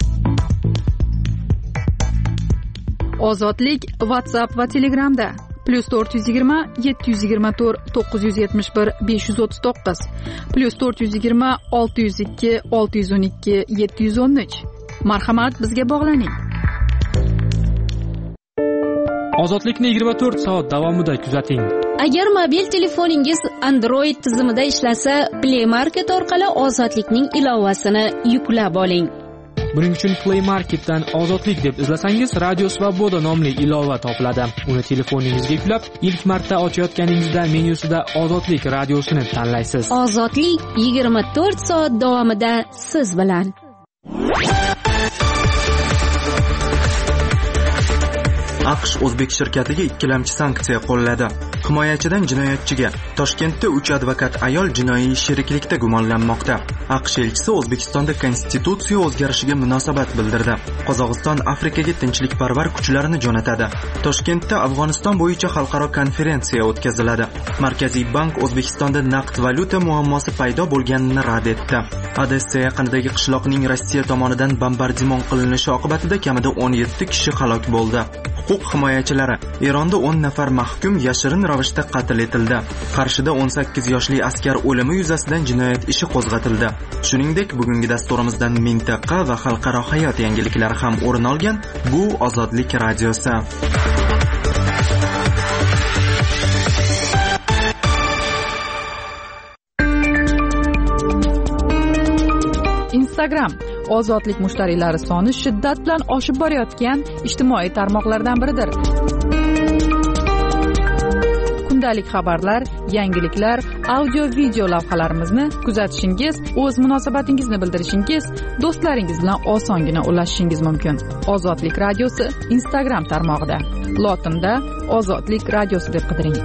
Ozodlik WhatsApp va Telegramda plus to'rt yuz yigirma yetti yuz yigirma to'rt to'qqiz yuz yetmish bir besh yuz o'ttiz to'qqiz plus to'rt yuz yigirma olti yuz ikki olti yuz o'n ikki yetti yuz o'n uch. Marhamat, bizga bog'laning. Ozodlikni yigirma to'rt soat davomida kuzating. Agar mobil telefoningiz Android tizimida ishlasa, Play Market orqali ozodlikning ilovasini yuklab oling. Buning uchun Play Marketdan ozodlik deb izlasangiz, Radio Svoboda nomli ilova topiladi. Uni telefoningizga yuklab, ilk marta ochayotganingizda menyusida ozodlik radiosini tanlaysiz. Ozodlik yigirma to'rt soat davomida siz bilan. AQSh o'zbek shirkatiga ikkilamchi sanksiya qo'lladi. Himoyachidan jinoyatchiga Toshkentda uch advokat ayol jinoiy sheriklikda gumonlanmoqda. AQSh elchisi O'zbekistonda konstitutsiya o'zgarishiga munosabat bildirdi. Qozog'iston Afrikaga tinchlikparvar kuchlarini jo'natadi. Toshkentda Afg'oniston bo'yicha xalqaro konferensiya o'tkaziladi. Markaziy bank O'zbekistonda naqd valyuta muammosi paydo bo'lganini rad etdi. Odessa yaqinidagi qishloqning Rossiya tomonidan bombardimon qilinishi oqibatida kamida o'n yetti kishi halok bo'ldi. Huquq himoyachilari Eronda o'n nafar mahkum yashirin ravishda qatl etildi. Qarshida o'n sakkiz yoshli askar o'limi yuzasidan jinoyat ishi qo'zg'atildi. Shuningdek, bugungi dasturimizdan mintaqa va xalqaro hayot yangiliklari ham o'rin olgan. Bu Ozodlik radiosi. Instagram ozodlik mushtariylari soni shiddat bilan oshib borayotgan ijtimoiy tarmoqlardan biridir. Kundalik xabarlar, yangiliklar, audio video lavhalarimizni kuzatishingiz, o'z munosabatingizni bildirishingiz, do'stlaringiz bilan osongina ulashishingiz mumkin. Ozodlik radiosi Instagram tarmog'ida. Lotinda Ozodlik radiosi deb qidiring.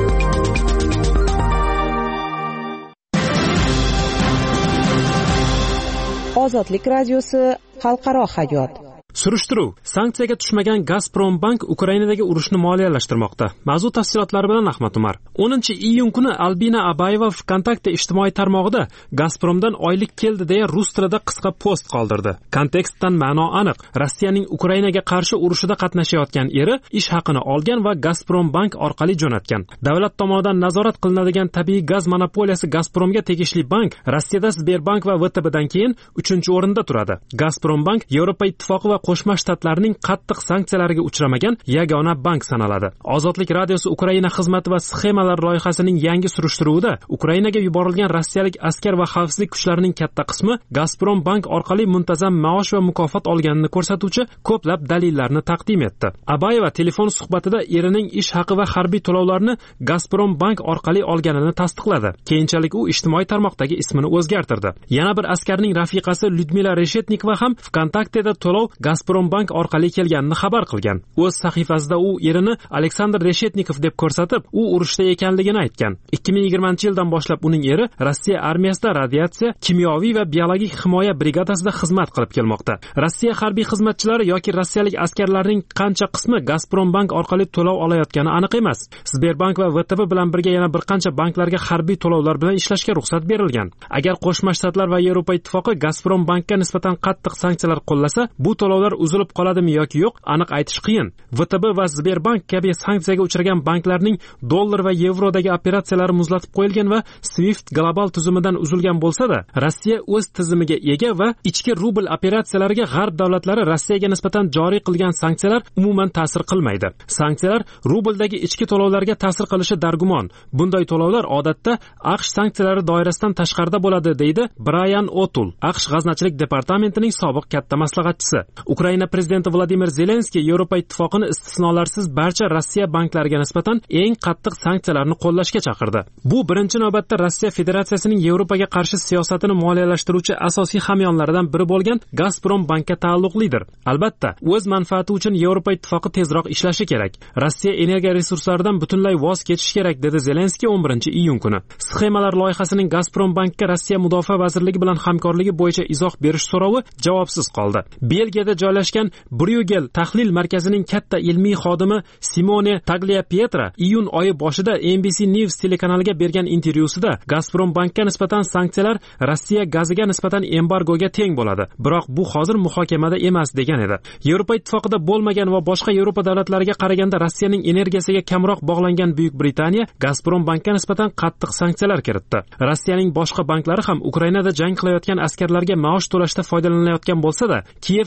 Ozodlik radiosi xalqaro hayot. Surishtiruv: sanksiyaga tushmagan Gazprom bank Ukrainadagi urushni moliyalashtirmoqda. Mavzu tafsilotlari bilan Ahmad Umar. o'ninchi iyun kuni Albina Abayeva VKontakte ijtimoiy tarmog'ida Gazpromdan oylik keldi deya rus tilida qisqa post qoldirdi. Kontekstdan ma'no aniq. Rossiyaning Ukrainaga qarshi urushida qatnashayotgan eri ish haqini olgan va Gazprom bank orqali jo'natgan. Davlat tomonidan nazorat qilinadigan tabiiy gaz monopoliyasi Gazpromga tegishli bank Rossiyada Sberbank va V T Bdan keyin uchinchi o'rinda turadi. Gazprom bank Yevropa ittifoqi va Qo'shma Shtatlarning qattiq sanksiyalariga uchramagan yagona bank sanaladi. Ozodlik radiosi Ukraina xizmati va sxemalar loyihasining yangi surishtiruvida Ukrainaga yuborilgan rossiyalik askar va xavfsizlik kuchlarining katta qismi Gazprom bank orqali muntazam maosh va mukofot olganini ko'rsatuvchi ko'plab dalillarni taqdim etdi. Abayeva telefon suhbatida erining ish haqi va harbiy to'lovlarni Gazprom bank orqali olganini tasdiqladi. Keyinchalik u ijtimoiy tarmoqdagi ismini o'zgartirdi. Yana bir askarning rafiqasi Lyudmila Reshetnikova ham VKontakteda to'lov Gazprom bank orqali kelganini xabar qilgan. O'z sahifasida u erini Aleksandr Reshetnikov deb ko'rsatib, u urushda ekanligini aytgan. ikki ming yigirmanchi yildan boshlab uning eri Rossiya armiyasida radiatsiya, kimyoviy va biologik himoya brigadasida xizmat qilib kelmoqda. Rossiya harbiy xizmatchilari yoki rossiyalik askarlarning qancha qismi Gazprom bank orqali to'lov olayotgani aniq emas. Sberbank va V T B bilan birga yana bir qancha banklarga harbiy to'lovlar bilan ishlashga ruxsat berilgan. Agar Qo'shma Shtatlar va Yevropa ittifoqi Gazprom bankka nisbatan qattiq sanksiyalar qo'llasa, bu to'lovlar uzilib qoladimi yoki yo'q, aniq aytish qiyin. V T B va Sberbank kabi sanksiyaga uchragan banklarning dollar va yevrodagi operatsiyalari muzlatib qo'yilgan va Swift global tuzumidan uzilgan bo'lsa-da, Rossiya o'z tizimiga ega va ichki rubl operatsiyalariga g'arb davlatlari Rossiyaga nisbatan joriy qilgan sanksiyalar umuman ta'sir qilmaydi. Sanksiyalar rubldagi ichki to'lovlarga ta'sir qilishi dargumon. Bunday to'lovlar odatda AQSh sanksiyalari doirasidan tashqarida bo'ladi, deydi Brian O'Toole, AQSh g'aznachilik departamentining sobiq katta maslahatchisi. Ukraina prezidenti Vladimir Zelenskiy Yevropa ittifoqini istisnolarsiz barcha Rossiya banklariga nisbatan eng qattiq sanksiyalarni qo'llashga chaqirdi. Bu birinchi navbatda Rossiya Federatsiyasining Yevropaga qarshi siyosatini moliyalashtiruvchi asosiy hamyonlaridan biri bo'lgan Gazprom bankka taalluqlidir. Albatta, o'z manfaati uchun Yevropa ittifoqi tezroq ishlashi kerak. Rossiya energiya resurslaridan butunlay voz kechish kerak, dedi Zelenskiy o'n birinchi iyun kuni. Sxemalar loyihasining Gazprom bankka Rossiya mudofaa vazirligi bilan hamkorligi bo'yicha izoh berish so'rovi javobsiz qoldi. Belgiyada joylashgan Bruegel tahlil markazining katta ilmiy xodimi Simone Tagliapietra iyun oyi boshida N B C News telekanaliga bergan intervyusida Gazprom bankka nisbatan sanksiyalar Rossiya gaziga nisbatan embargoga teng bo'ladi. Biroq bu hozir muhokamada emas degan edi. Yevropa ittifoqida bo'lmagan va boshqa Yevropa davlatlariga qaraganda Rossiyaning energiyasiga kamroq bog'langan Buyuk Britaniya Gazprom bankka nisbatan qattiq sanksiyalar kiritdi. Rossiyaning boshqa banklari ham Ukrainada jang qilayotgan askarlarga maosh to'lashda foydalanayotgan bo'lsa-da, Kiyev Gazprom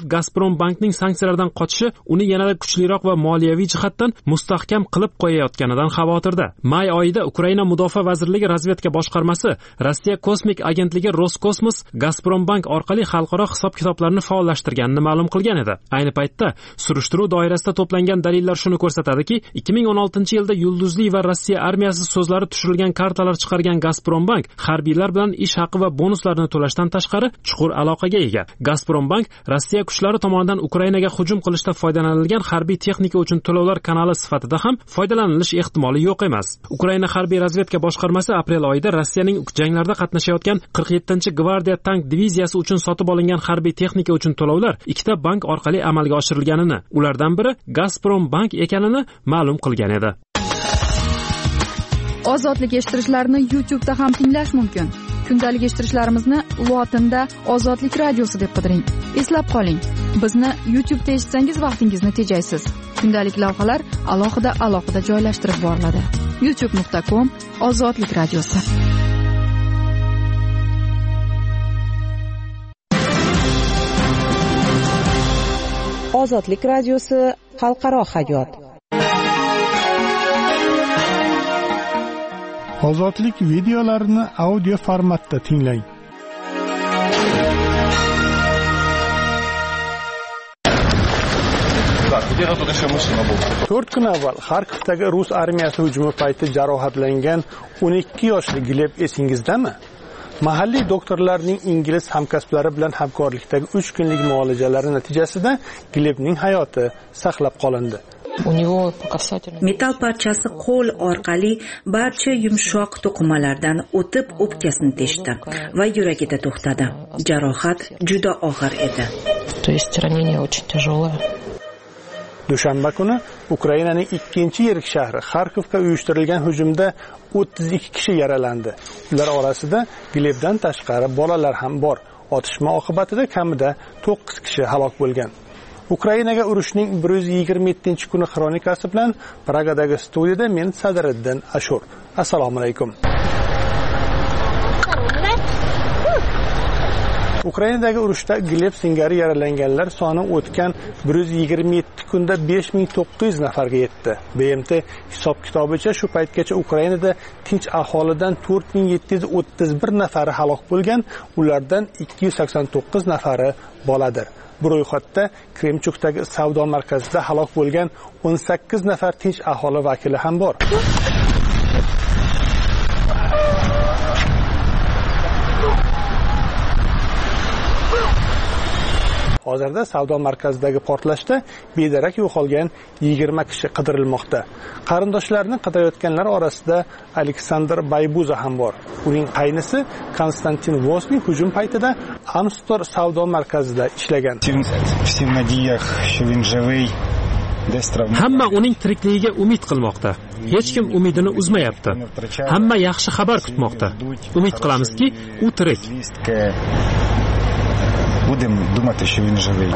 Gazprombankning sanksiyalardan qochishi uni yanada kuchliroq va moliyaviy jihatdan mustahkam qilib qo'yayotganidan xavotirda. May oyida Ukraina Mudofaa vazirligi razvedka boshqarmasi Rossiya kosmik agentligi Roskosmos Gazprombank orqali xalqaro hisob-kitoblarni faollashtirganini ma'lum qilgan edi. Ayni paytda surishtiruv doirasida to'plangan dalillar shuni ko'rsatadiki, ikki ming o'n oltinchi yilda yulduzli va Rossiya armiyasi so'zlari tushirilgan kartalar chiqargan Gazprombank harbiylar bilan ish haqi va bonuslarni to'lashdan tashqari chuqur aloqaga ega. Gazprombank Rossiya kuchlari tomonidan Ukrainaga hujum qilishda foydalanilgan harbiy texnika uchun to'lovlar kanali sifatida ham foydalanilish ehtimoli yo'q emas. Ukraina harbiy razvedka boshqarmasi aprel oyida Rossiyaning janglarda qatnashayotgan qirq yettinchi gvardiya tank diviziyasi uchun sotib olingan harbiy texnika uchun to'lovlar ikkita bank orqali amalga oshirilganini, ulardan biri Gazprombank ekanini ma'lum qilgan edi. Ozodlik eshittirishlarni YouTube'da ham tinglash mumkin. Kundalik eshittirishlarimizni lotinda Ozodlik radiosi deb qidiring. Eslab qoling, bizni YouTube'da eshitsangiz vaqtingizni tejaysiz. Kundalik lavhalar alohida alohida joylashtirib boriladi. youtube nuqta com Ozodlik radiosi. Ozodlik radiosi xalqaro hayot. Ozodlik videolarini audio formatda tinglang. to'rt kun avval Xarkovdagi rus armiyasi hujumi payti jarohatlangan o'n ikki yoshli Gleb esingizdami? Mahalliy doktorlarning ingliz hamkasblari bilan hamkorlikdagi uch kunlik muolajalari natijasida Glebning hayoti saqlab qolindi. Metal parchasi qo'l orqali barcha yumshoq to'qimalardan o'tib o'pkasini teshdi va yuragida to'xtadi. Jarohat juda og'ir edi. Dushanba kuni Ukrainaning ikkinchi yirik shahri Xarkovga uyushtirilgan hujumda o'ttiz ikki kishi yaralandi. Ular orasida Glebdan tashqari bolalar ham bor. Otishma oqibatida kamida to'qqiz kishi halok bo'lgan. Ukrainaga urushning bir yuz yigirma yettinchi kuni xronikasi bilan Pragadagi studiyada men Sadriddin Ashur. Assalomu alaykum. Ukrainadagi urushda Gleb singari yaralanganlar soni o'tgan bir yuz yigirma yetti kunda besh ming to'qqiz yuz nafarga yetdi. B M T hisob-kitobicha shu paytgacha Ukrainada tinch aholidan to'rt ming yetti yuz o'ttiz bir nafari halok bo'lgan, ulardan ikki yuz sakson to'qqiz nafari boladir. Bu ro'yxatda Kremchukdagi savdo markazida halok bo'lgan o'n sakkiz nafar tinch aholi vakili ham bor. Hozirda savdo markazidagi portlashda bedarak yo'qolgan yigirma kishi qidirilmoqda. Qarindoshlarini qidirayotganlar orasida Aleksandr Baybuza ham bor. Uning qaynisi Konstantin Vosning hujum paytida Amstor savdo markazida ishlagan. Hamma uning tirikligiga umid qilmoqda. Hech kim umidini uzmayapti. Hamma yaxshi xabar kutmoqda. Umid qilamizki, u tirik. Будем думать, что он живой.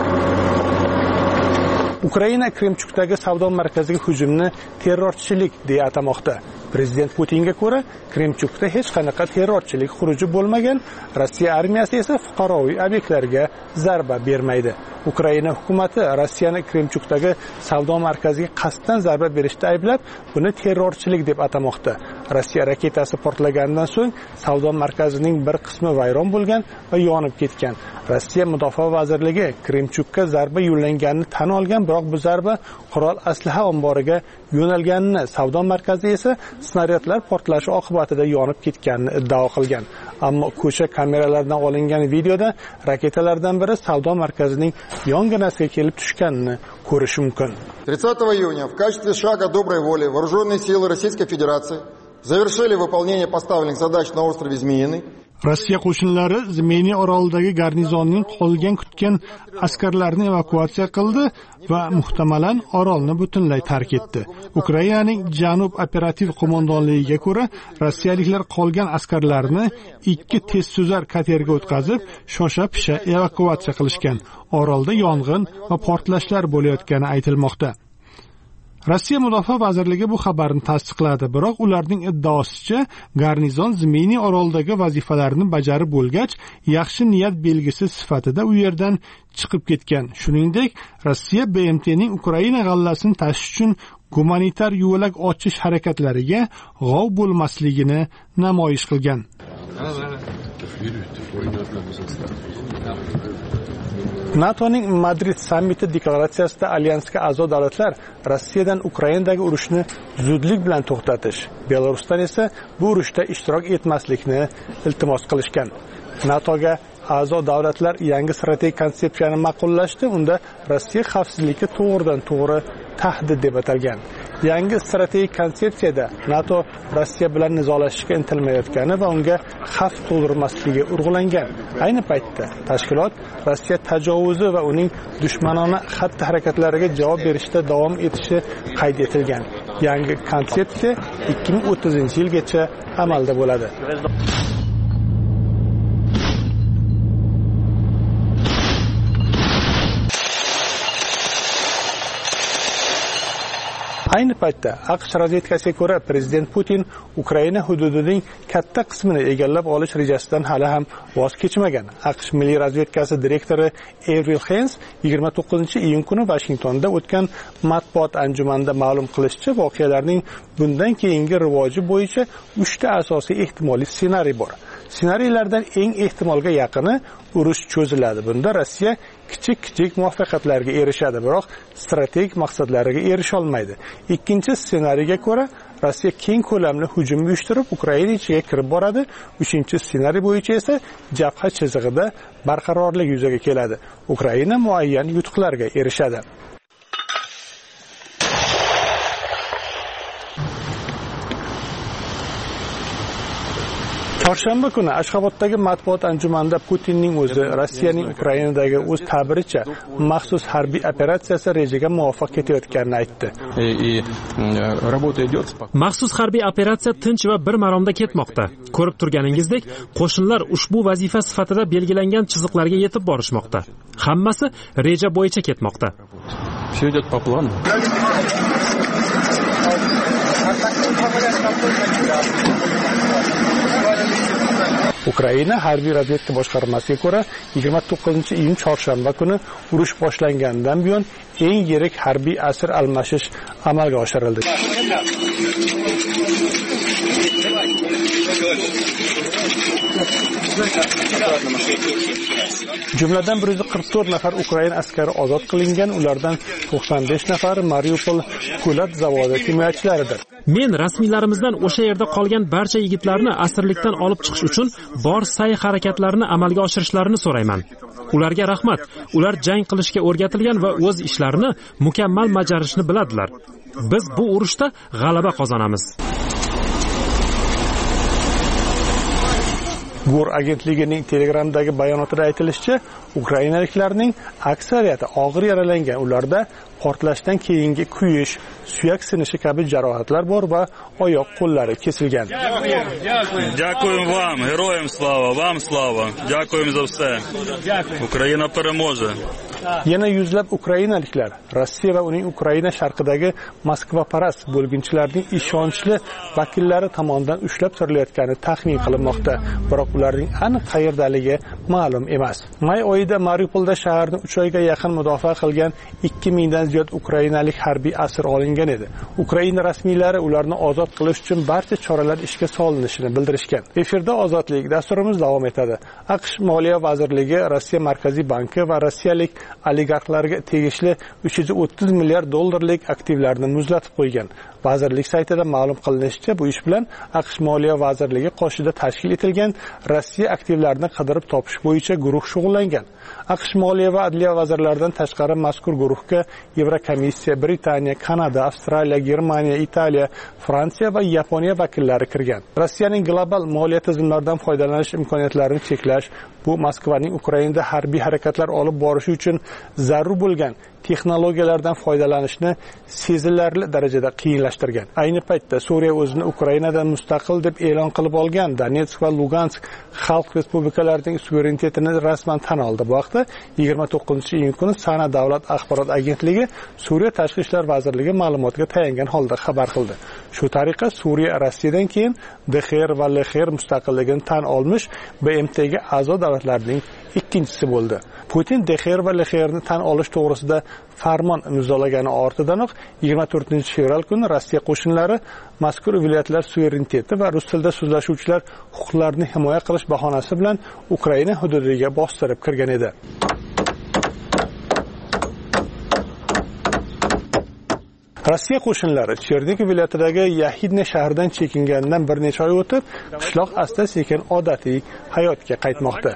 Ukraina Kremchukdagi savdo markaziga hujumni terrorchilik deya atamoqda. Prezident Putinga ko'ra, Kremchukda hech qanaqa terrorchilik xuruji bo'lmagan, Rossiya armiyasi esa fuqaroviy obyektlarga zarba bermaydi. Ukraina hukumati Rossiyani Kremchukdagi savdo markaziga qasddan zarba berishda ayblab, buni terrorchilik deb atamoqda. Rossiya raketasi portlaganidan so'ng savdo markazining bir qismi vayron bo'lgan va yonib ketgan. Rossiya Mudofaa vazirligi Kremchukka zarba yo'llanganini tan olgan, biroq bu zarba qurol aslaha omboriga yo'nalganini, savdo markazi esa snaryadlar portlashi oqibatida yonib ketganini iddao qilgan. Ammo ko'cha kameralaridan olingan videoda raketalardan biri savdo markazining yonginasiga kelib tushganini ko'rish mumkin. тридцатого июня в качестве шага доброй воли вооруженные силы Российской Федерации завершили выполнение поставленных задач на острове Змеиный. Rossiya qo'shinlari Zmeniy orolidagi garnizonning qolgan kutgan askarlarini evakuatsiya qildi va muhtamalan orolni butunlay tark etdi. Ukrainaning Janub operativ qo'mondonligiga ko'ra, rossiyaliklar qolgan askarlarini ikki tezsuzar katerga o'tkazib, shosha-pisha evakuatsiya qilishgan. Orolda yong'in va portlashlar bo'layotgani aytilmoqda. Rossiya Mudofaa vazirligi bu xabarni tasdiqladi, biroq ularning iddaosicha garnizon Zminiy orolidagi vazifalarni bajarib bo'lgach, yaxshi niyat belgisi sifatida u yerdan chiqib ketgan. Shuningdek, Rossiya B M T'ning Ukraina g'allasini tashish uchun gumanitar yo'lak ochish harakatlariga g'ov bo'lmasligini namoyish qilgan. NATOning Madrid sammiti deklaratsiyasida alyansga a'zo davlatlar Rossiyadan Ukrainadagi urushni zudlik bilan to'xtatish, Belarusdan esa bu urushda ishtirok etmaslikni iltimos qilishgan. NATOga a'zo davlatlar yangi strategik konsepsiyani ma'qullashdi. Unda Rossiya xavfsizligi to'g'ridan to'g'ri tahdid deb atalgan. Yangi strategik konsepsiyada NATO Rossiya bilan nizolashishga intilmayotgani va unga xavf tug'dirmasligi urg'ulangan. Ayni paytda tashkilot Rossiya tajovuzi va uning dushmanona xatti-harakatlariga javob berishda davom etishi qayd etilgan. Yangi konsepsiya ikki ming o'ttizinchi yilgacha amalda bo'ladi. Ayni paytda AQSh razvedkasiga ko'ra prezident Putin Ukraina hududining katta qismini egallab olish rejasidan hali ham voz kechmagan. AQSh milliy razvedkasi direktori Avril Haines yigirma to'qqizinchi iyun kuni Vashingtonda o'tgan matbuot anjumanida ma'lum qilishicha, voqealarning bundan keyingi rivoji bo'yicha uchta asosiy ehtimoliy ssenariy bor. Ssenariylardan eng ehtimolga yaqini urush cho'ziladi. Bunda Rossiya kichik-kichik muvaffaqiyatlarga erishadi, biroq strategik maqsadlariga erisha olmaydi. Ikkinchi ssenariyga ko'ra Rossiya keng ko'lamli hujum uyushtirib Ukraina ichiga kirib boradi. Uchinchi ssenariy bo'yicha esa jabha chizig'ida barqarorlik yuzaga keladi. Ukraina muayyan yutuqlarga erishadi. Chorshanba kuni Ashxoboddagi matbuot anjumanida Putinning o'zi Rossiyaning Ukrainadagi o'z ta'biricha maxsus harbiy operatsiyasi rejaga muvofiq ketayotganini aytdi. Maxsus harbiy operatsiya tinch va bir maromda ketmoqda. Ko'rib turganingizdek, qo'shinlar ushbu vazifa sifatida belgilangan chiziqlarga yetib borishmoqda. Hammasi reja bo'yicha ketmoqda. Все идет по плану. Ukraina harbiy razvedka boshqarmasiga ko'ra yigirma to'qqizinchi iyun chorshanba kuni urush boshlanganidan buyon eng yirik harbiy asir almashish amalga oshirildi. Jumladan bir yuz qirq to'rt nafar Ukraina askari ozod qilingan, ulardan to'qson besh nafari Mariupol Kulat zavodi himoyachilaridir. Men rasmiylarimizdan o'sha yerda qolgan barcha yigitlarni asirlikdan olib chiqish uchun bor sa'y harakatlarini amalga oshirishlarini so'rayman. Ularga rahmat. Ular jang qilishga o'rgatilgan va o'z ishlarini mukammal bajarishni biladilar. Biz bu urushda g'alaba qozonamiz. Gor agentligining Telegramdagi bayonotida aytilishicha, ukrainaliklarning aksariyati og'ir yaralangan. Ularda portlashdan keyingi kuyish, suyak sinishi kabi jarohatlar bor va oyoq qo'llari kesilgan. Дякуем вам, героям слава, вам слава. Дякуем за все. Ukraina переможе. Yana yuzlab ukrainaliklar Rossiya va uning Ukraina sharqidagi Moskva parast bo'lginchilarning ishonchli vakillari tomonidan ushlab turilayotgani taxmin qilinmoqda, biroq ularning aniq qayerdaligi ma'lum emas. May oyida Mariupolda shaharni uch oyga yaqin mudofaa qilgan ikki mingdan ziyod ukrainalik harbiy asir olingan edi. Ukraina rasmiylari ularni ozod qilish uchun barcha choralar ishga solinishini bildirishgan. Efirda ozodlik dasturimiz davom etadi. AQSh Moliya vazirligi Rossiya Markaziy banki va rossiyalik oligarxlarga tegishli uch yuz o'ttiz milliard dollarlik aktivlarni muzlatib qo'ygan. Vazirlik saytida ma'lum qilinishicha, bu ish bilan AQSh Moliya vazirligi qoshida tashkil etilgan Rossiya aktivlarini qidirib topish bo'yicha guruh shug'ullangan. AQSh Moliya va Adliya vazirlaridan tashqari mazkur guruhga Yevrokomissiya, Britaniya, Kanada, Avstraliya, Germaniya, Italiya, Fransiya va Yaponiya vakillari kirgan. Rossiyaning global moliya tizimlaridan foydalanish imkoniyatlarini cheklash, bu Moskvaning Ukrainada harbiy harakatlar olib borishi uchun zarur bo'lgan texnologiyalardan foydalanishni sezilarli darajada qiyinlashtirgan. Ayni paytda Suriya o'zini Ukrainadan mustaqil deb e'lon qilib olgan Donetsk va Lugansk xalq respublikalarining suverenitetini rasman tan oldi. Bu haqda yigirma to'qqizinchi iyun kuni Sana davlat axborot agentligi Suriya tashqi ishlar vazirligi ma'lumotiga tayangan holda xabar qildi. Shu tariqa Suriya Rossiyadan keyin D X R va L X R mustaqilligini tan olmish B M Tga a'zo davlatlarning ikkinchisi bo'ldi. Putin D X R va L X Rni tan olish to'g'risida farmon imzolagani ortidanoq yigirma to'rtinchi fevral kuni Rossiya qo'shinlari mazkur viloyatlar suvereniteti va rus tilida so'zlashuvchilar huquqlarini himoya qilish bahonasi bilan Ukraina hududiga bostirib kirgan edi. Rossiya qo'shinlari Chernigiv viloyatidagi Yahidne shahridan chekingandan bir necha oy o'tib, qishloq asta-sekin odatiy hayotga qaytmoqda.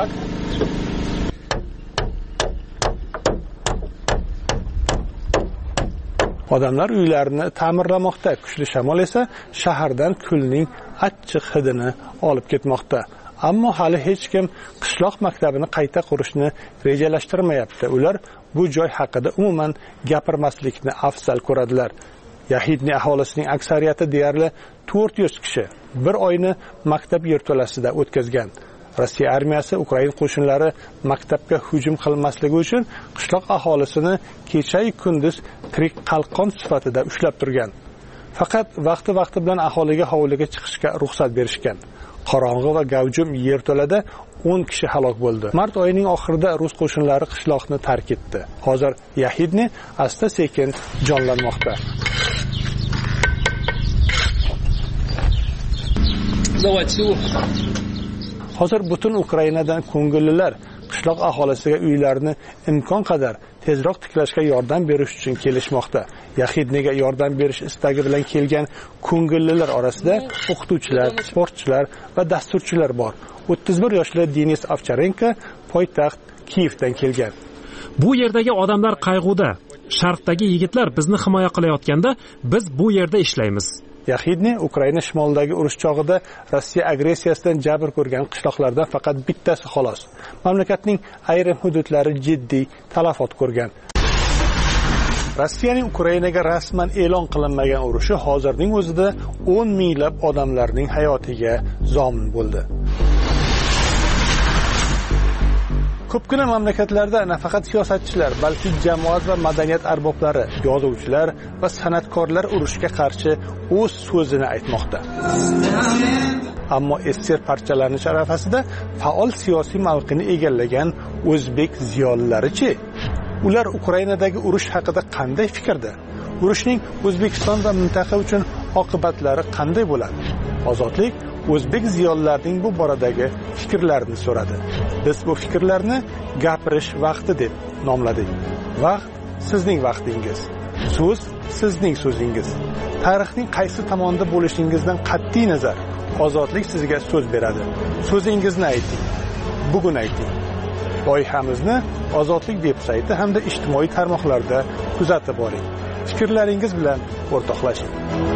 Odamlar uylarini ta'mirlamoqda, kuchli shamol esa shahardan kulning achchiq hidini olib ketmoqda. Ammo hali hech kim qishloq maktabini qayta qurishni rejalashtirmayapti. Ular bu joy haqida umuman gapirmaslikni afzal ko'radilar. Yahidni aholisining aksariyati deyarli to'rt yuz kishi bir oyni maktab yerto'lasida o'tkazgan. Rossiya armiyasi Ukraina qo'shinlari maktabga hujum qilmasligi uchun qishloq aholisini kecha-yu kunduz tirik qalqon sifatida ushlab turgan. Faqat vaqti-vaqti bilan aholiga hovliga chiqishga ruxsat berishgan. Qorong'i va gavjum yerto'lada o'n kishi halok bo'ldi. Mart oyining oxirida rus qo'shinlari qishloqni tark etdi. Hozir Yahidni asta-sekin jonlanmoqda. Hozir butun Ukrainadan ko'ngillilar qishloq aholisiga uylarini imkon qadar tezroq tiklashga yordam berish uchun kelishmoqda. Yahidnega yordam berish istagi bilan kelgan ko'ngillilar orasida o'qituvchilar, sportchilar va dasturchilar bor. o'ttiz bir yoshli Denis Ovcharenko poytaxt Kiyevdan kelgan. Bu yerdagi odamlar qayg'uda. Sharqdagi yigitlar bizni himoya qilayotganda biz bu yerda ishlaymiz. Yahidni Ukraina shimolidagi urush chog'ida Rossiya agressiyasidan jabr ko'rgan qishloqlardan faqat bittasi xolos. Mamlakatning ayrim hududlari jiddiy talafot ko'rgan. Rossiyaning Ukrainaga rasman e'lon qilinmagan urushi hozirning o'zida o'n minglab odamlarning hayotiga zomin bo'ldi. Ko'pgina mamlakatlarda nafaqat siyosatchilar, balki jamoat va madaniyat arboblari, yozuvchilar va san'atkorlar urushga qarshi o'z so'zini aytmoqda. Ammo ester parchalanish arafasida faol siyosiy mavqeni egallagan o'zbek ziyolilari-chi? Ular Ukrainadagi urush haqida qanday fikrda? Urushning O'zbekiston va mintaqa uchun oqibatlari qanday bo'ladi? Ozodlik o'zbek ziyolilarining bu boradagi fikrlarini so'radi. Biz bu fikrlarni gapirish vaqti deb nomladik. Vaqt sizning vaqtingiz. So'z sizning so'zingiz. Tarixning qaysi tomonda bo'lishingizdan qat'iy nazar, ozodlik sizga so'z beradi. So'zingizni ayting. Bugun ayting. Loyihamizni Ozodlik veb-sayti hamda ijtimoiy tarmoqlarda kuzatib boring. Fikrlaringiz bilan o'rtoqlashing.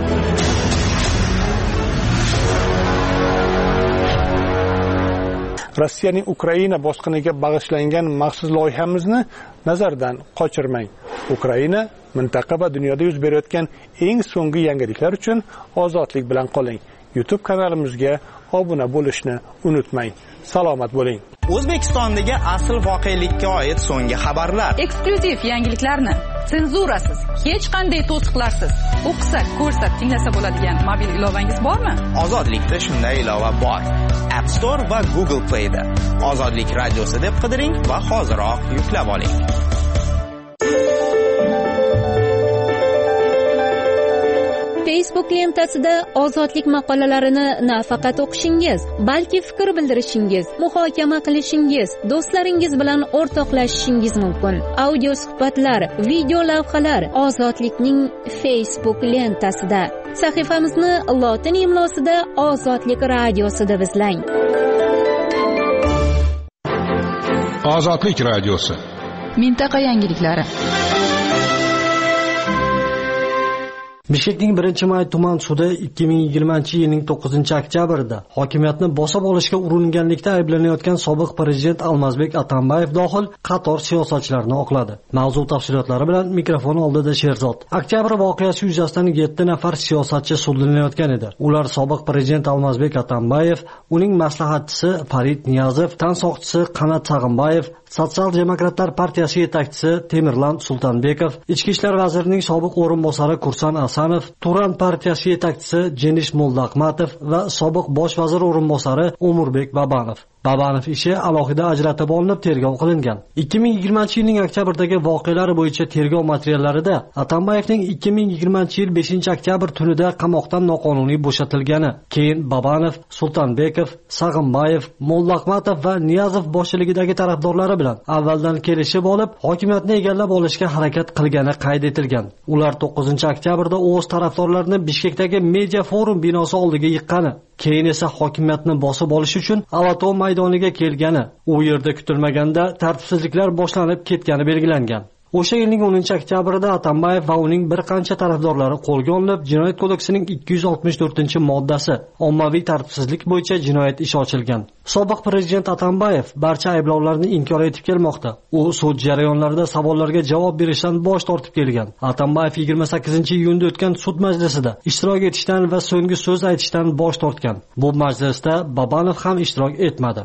Rossiyaning Ukraina bosqiniga bag'ishlangan maxsus loyihamizni nazardan qochirmang. Ukraina, mintaqa va dunyoda yuz berayotgan eng so'nggi yangiliklar uchun ozodlik bilan qoling. YouTube kanalimizga obuna bo'lishni unutmang. Salomat bo'ling. O'zbekistondagi asl voqelikka oid so'nggi xabarlar, eksklyuziv yangiliklarni senzurasiz, hech qanday to'siqlarsiz o'qisa, ko'rsa, tinglasa bo'ladigan mobil ilovangiz bormi? Ozodlikda shunday ilova bor. App Store va Google Play'da Ozodlik radiosi deb qidiring va hoziroq yuklab oling. Facebook lentasida ozodlik maqolalarini nafaqat o'qishingiz, balki fikr bildirishingiz, muhokama qilishingiz, do'stlaringiz bilan o'rtoqlashishingiz mumkin. Audio suhbatlar, video lavhalar Ozodlikning Facebook lentasida. Sahifamizni lotin imlosida Ozodlik radiosida izlang. Ozodlik radiosi. Mintaqa yangiliklari. Bishkekning birinchi may tuman sudi ikki ming yigirmanchi yilning to'qqizinchi oktyabrida hokimiyatni bosib olishga uringanlikda ayblanayotgan sobiq prezident Almazbek Atambayev dohil qator siyosatchilarni oqladi. Mavzu tafsilotlari bilan mikrofon oldida Sherzod. Oktyabr voqeasi yuzasidan yetti nafar siyosatchi sudlanayotgan edi. Ular sobiq prezident Almazbek Atambayev, uning maslahatchisi Farid Niyazov, tansoqchisi Qanat Sag'imbayev, Sotsial demokratlar partiyasi yetakchisi Temirlan Sultanbekov, Ichki ishlar vazirining sobiq o'rinbosari Kursan Asanov, Turan partiyasi yetakchisi Jenish Mollahmatov va sobiq bosh vazir o'rinbosari Umurbek Babanov. Babanov ishi alohida ajratib olinib tergov qilingan. ikki ming yigirmanchi yilning oktyabrdagi voqealar bo'yicha tergov materiallarida Atambayevning ikki ming yigirmanchi yil beshinchi oktyabr tunida qamoqdan noqonuniy bo'shatilgani, keyin Babanov, Sultanbekov, Sag'imbayev, Mollahmatov va Niyazov boshchiligidagi tarafdorlari bilan avvaldan kelishib olib, hokimiyatni egallab olishga harakat qilgani qayd etilgan. Ular to'qqizinchi oktyabrda o'z tarafdorlarini Bishkekdagi media forum binosi oldiga yiqqani, keyin esa hokimiyatni bosib olish uchun Alato maydoniga kelgani, u yerda kutilmaganda tartibsizliklar boshlanib ketgani belgilangan. O'sha yilning o'ninchi oktyabrida Atambayev va uning bir qancha tarafdorlari qo'lga olinib, Jinoyat kodeksining ikki yuz oltmish to'rtinchi moddasi ommaviy tartibsizlik bo'yicha jinoyat ishi ochilgan. Sobiq prezident Atambayev barcha ayblovlarni inkor etib kelmoqda. U sud jarayonlarida savollarga javob berishdan bosh tortib kelgan. Atambayev yigirma sakkizinchi iyunda o'tgan sud majlisida ishtirok etishdan va so'nggi so'z aytishdan bosh tortgan. Bu majlisda Babanov ham ishtirok etmadi.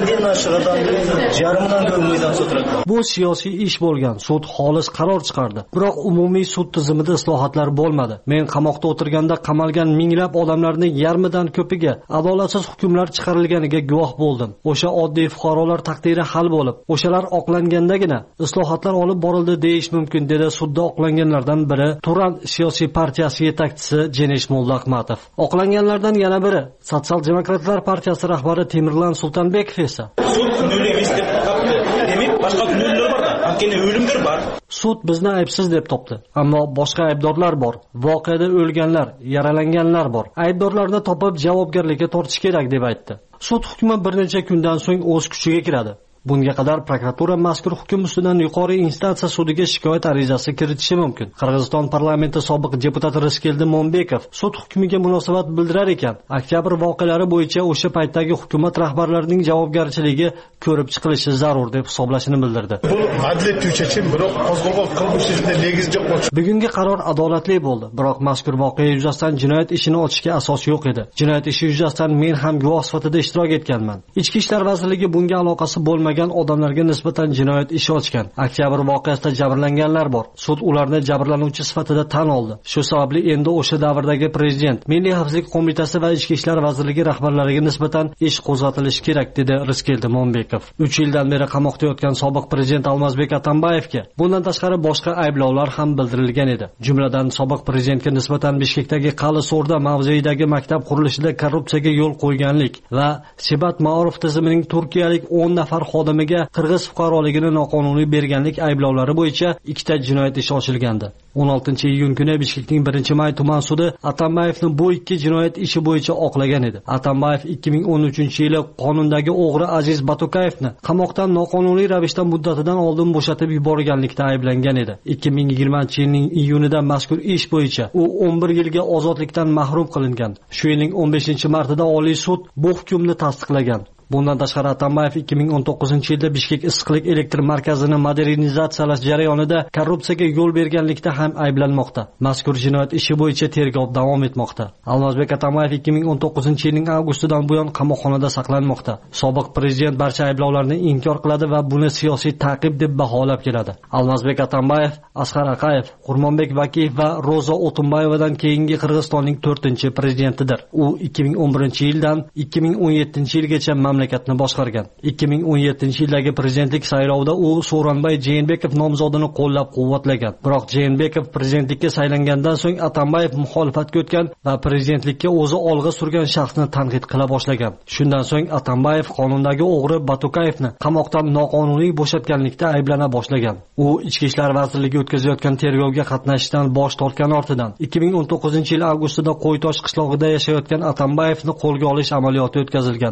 Bu siyosiy ish bo'lgan. Sud xolis qaror chiqardi. Biroq umumiy sud tizimida islohotlar bo'lmadi. Men qamoqda o'tirganda qamalgan minglab odamlarning yarmidan ko'piga adolatsiz hukmlar chiqarilganiga guvoh bo'ldim. O'sha oddiy fuqarolar taqdiri hal bo'lib, o'shalar oqlangandagina islohotlar olib borildi deyish mumkin, dedi sudda oqlanganlardan biri Turan siyosiy partiyasi yetakchisi Jenish Mollahmatov. Oqlanganlardan yana biri Sotsial demokratlar partiyasi rahbari Temirlan Sultanbekov esa sud kunli emas deb topdi. Demak, boshqa kunlar bor. O'limlar bor. Sud bizni aybsiz deb topdi, ammo boshqa aybdorlar bor. Voqeada o'lganlar, yaralanganlar bor. Aybdorlarni topib javobgarlikka tortish kerak deb aytdi. Sud hukmi bir necha kundan so'ng o'z kuchiga kiradi. Bunga qadar prokuratura mazkur hukm ustidan yuqori instansiya sudiga shikoyat arizasi kiritishi mumkin. Qirg'iziston parlamenti sobiq deputati Rizkeldi Mo'mbekov sud hukmiga munosabat bildirar ekan, oktyabr voqealari bo'yicha o'sha paytdagi hukumat rahbarlarining javobgarchiligi ko'rib chiqilishi zarur deb hisoblashini bildirdi. Bu adliya uchun biroq qo'zg'olgan qilmishlikda negizga qo'shib. Bugungi qaror adolatli bo'ldi, biroq mazkur voqea yuzasidan jinoyat ishini ochishga asos yo'q edi. Jinoyat ishi yuzasidan men ham guvoh sifatida ishtirok etganman. Ichki ishlar vazirligi bunga aloqasi bo'lmagan odamlarga nisbatan jinoyat ishi ochgan. Oktyabr voqeasida jabrlanganlar bor. Sud ularni jabrlanuvchi sifatida tan oldi. Shu sababli endi o'sha davrdagi prezident, Milliy xavfsizlik qo'mitasi va Ichki ishlar vazirligi rahbarlariga nisbatan ish qo'zg'atilishi kerak, dedi Rizkeldi Mo'mbekov. uch yildan beri qamoqda yotgan sobiq prezident Almazbek Atambayevga bundan tashqari boshqa ayblovlar ham bildirilgan edi. Jumladan sobiq prezidentga nisbatan Bishkekdagi Qali So'rda mavzeidagi maktab qurilishida korrupsiyaga yo'l qo'yganlik va Sibat Ma'ruf tizimining turkiyalik o'n nafar xodimiga qirg'iz fuqaroligini noqonuniy berganlik ayblovlari bo'yicha ikkita jinoyat ishi ochilgandi. o'n oltinchi iyun kuni Bishkekning birinchi may tuman sudi Atambayevni bu ikki jinoyat ishi bo'yicha oqlagan edi. Atambayev ikki ming o'n uchinchi yili qonundagi o'g'ri Aziz Batukayevni qamoqdan noqonuniy ravishda muddatidan oldin bo'shatib yuborganlikda ayblangan edi. ikki ming yigirmanchi yilning iyunida mazkur ish bo'yicha u o'n bir yilga ozodlikdan mahrum qilingan. Shu yilning o'n beshinchi martida Oliy sud bu hukmni tasdiqlagan. Bundan tashqari Atambayev ikki ming o'n to'qqizinchi yilda Bishkek issiqlik elektr markazini modernizatsiyalash jarayonida korrupsiyaga yo'l berganlikda ham ayblanmoqda. Mazkur jinoyat ishi bo'yicha tergov davom etmoqda. Almazbek Atambayev ikki ming o'n to'qqizinchi yilning avgustidan buyon qamoqxonada saqlanmoqda. Sobiq prezident barcha ayblovlarni inkor qiladi va buni siyosiy ta'qib deb baholab keladi. Almazbek Atambayev, Asqar Aqayev, Qurmonbek Vakiyev va Ro'za O'tunbayevadan keyingi Qirg'izistonning to'rtinchi prezidentidir. U ikki ming o'n birinchi yildan ikki ming o'n yettinchi yilgacha mamlakatni boshqargan. ikki ming o'n yettinchi yildagi prezidentlik saylovida u So'ronbay Jeenbekov nomzodini qo'llab-quvvatlagan. Biroq Jeenbekov prezidentlikka saylangandan so'ng Atambayev muxolifatga o'tgan va prezidentlikka o'zi olg'a surgan shaxsni tanqid qila boshlagan. Shundan so'ng Atambayev qonundagi o'g'ri Batukayevni qamoqdan noqonuniy bo'shatganlikda ayblana boshlagan. U Ichki ishlar vazirligi o'tkazayotgan tergovga qatnashishdan bosh tortgan ortidan ikki ming o'n to'qqizinchi yil avgustida Qo'ytosh qishlog'ida yashayotgan Atambayevni qo'lga olish amaliyoti o'tkazilgan.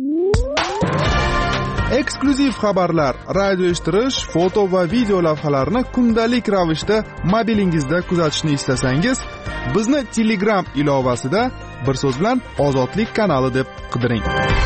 Eksklyuziv xabarlar, radio eshittirish, foto va video lavhalarni kundalik ravishda mobilingizda kuzatishni istasangiz, Bizni Telegram ilovasida bir so'z bilan Ozodlik kanali deb qidiring.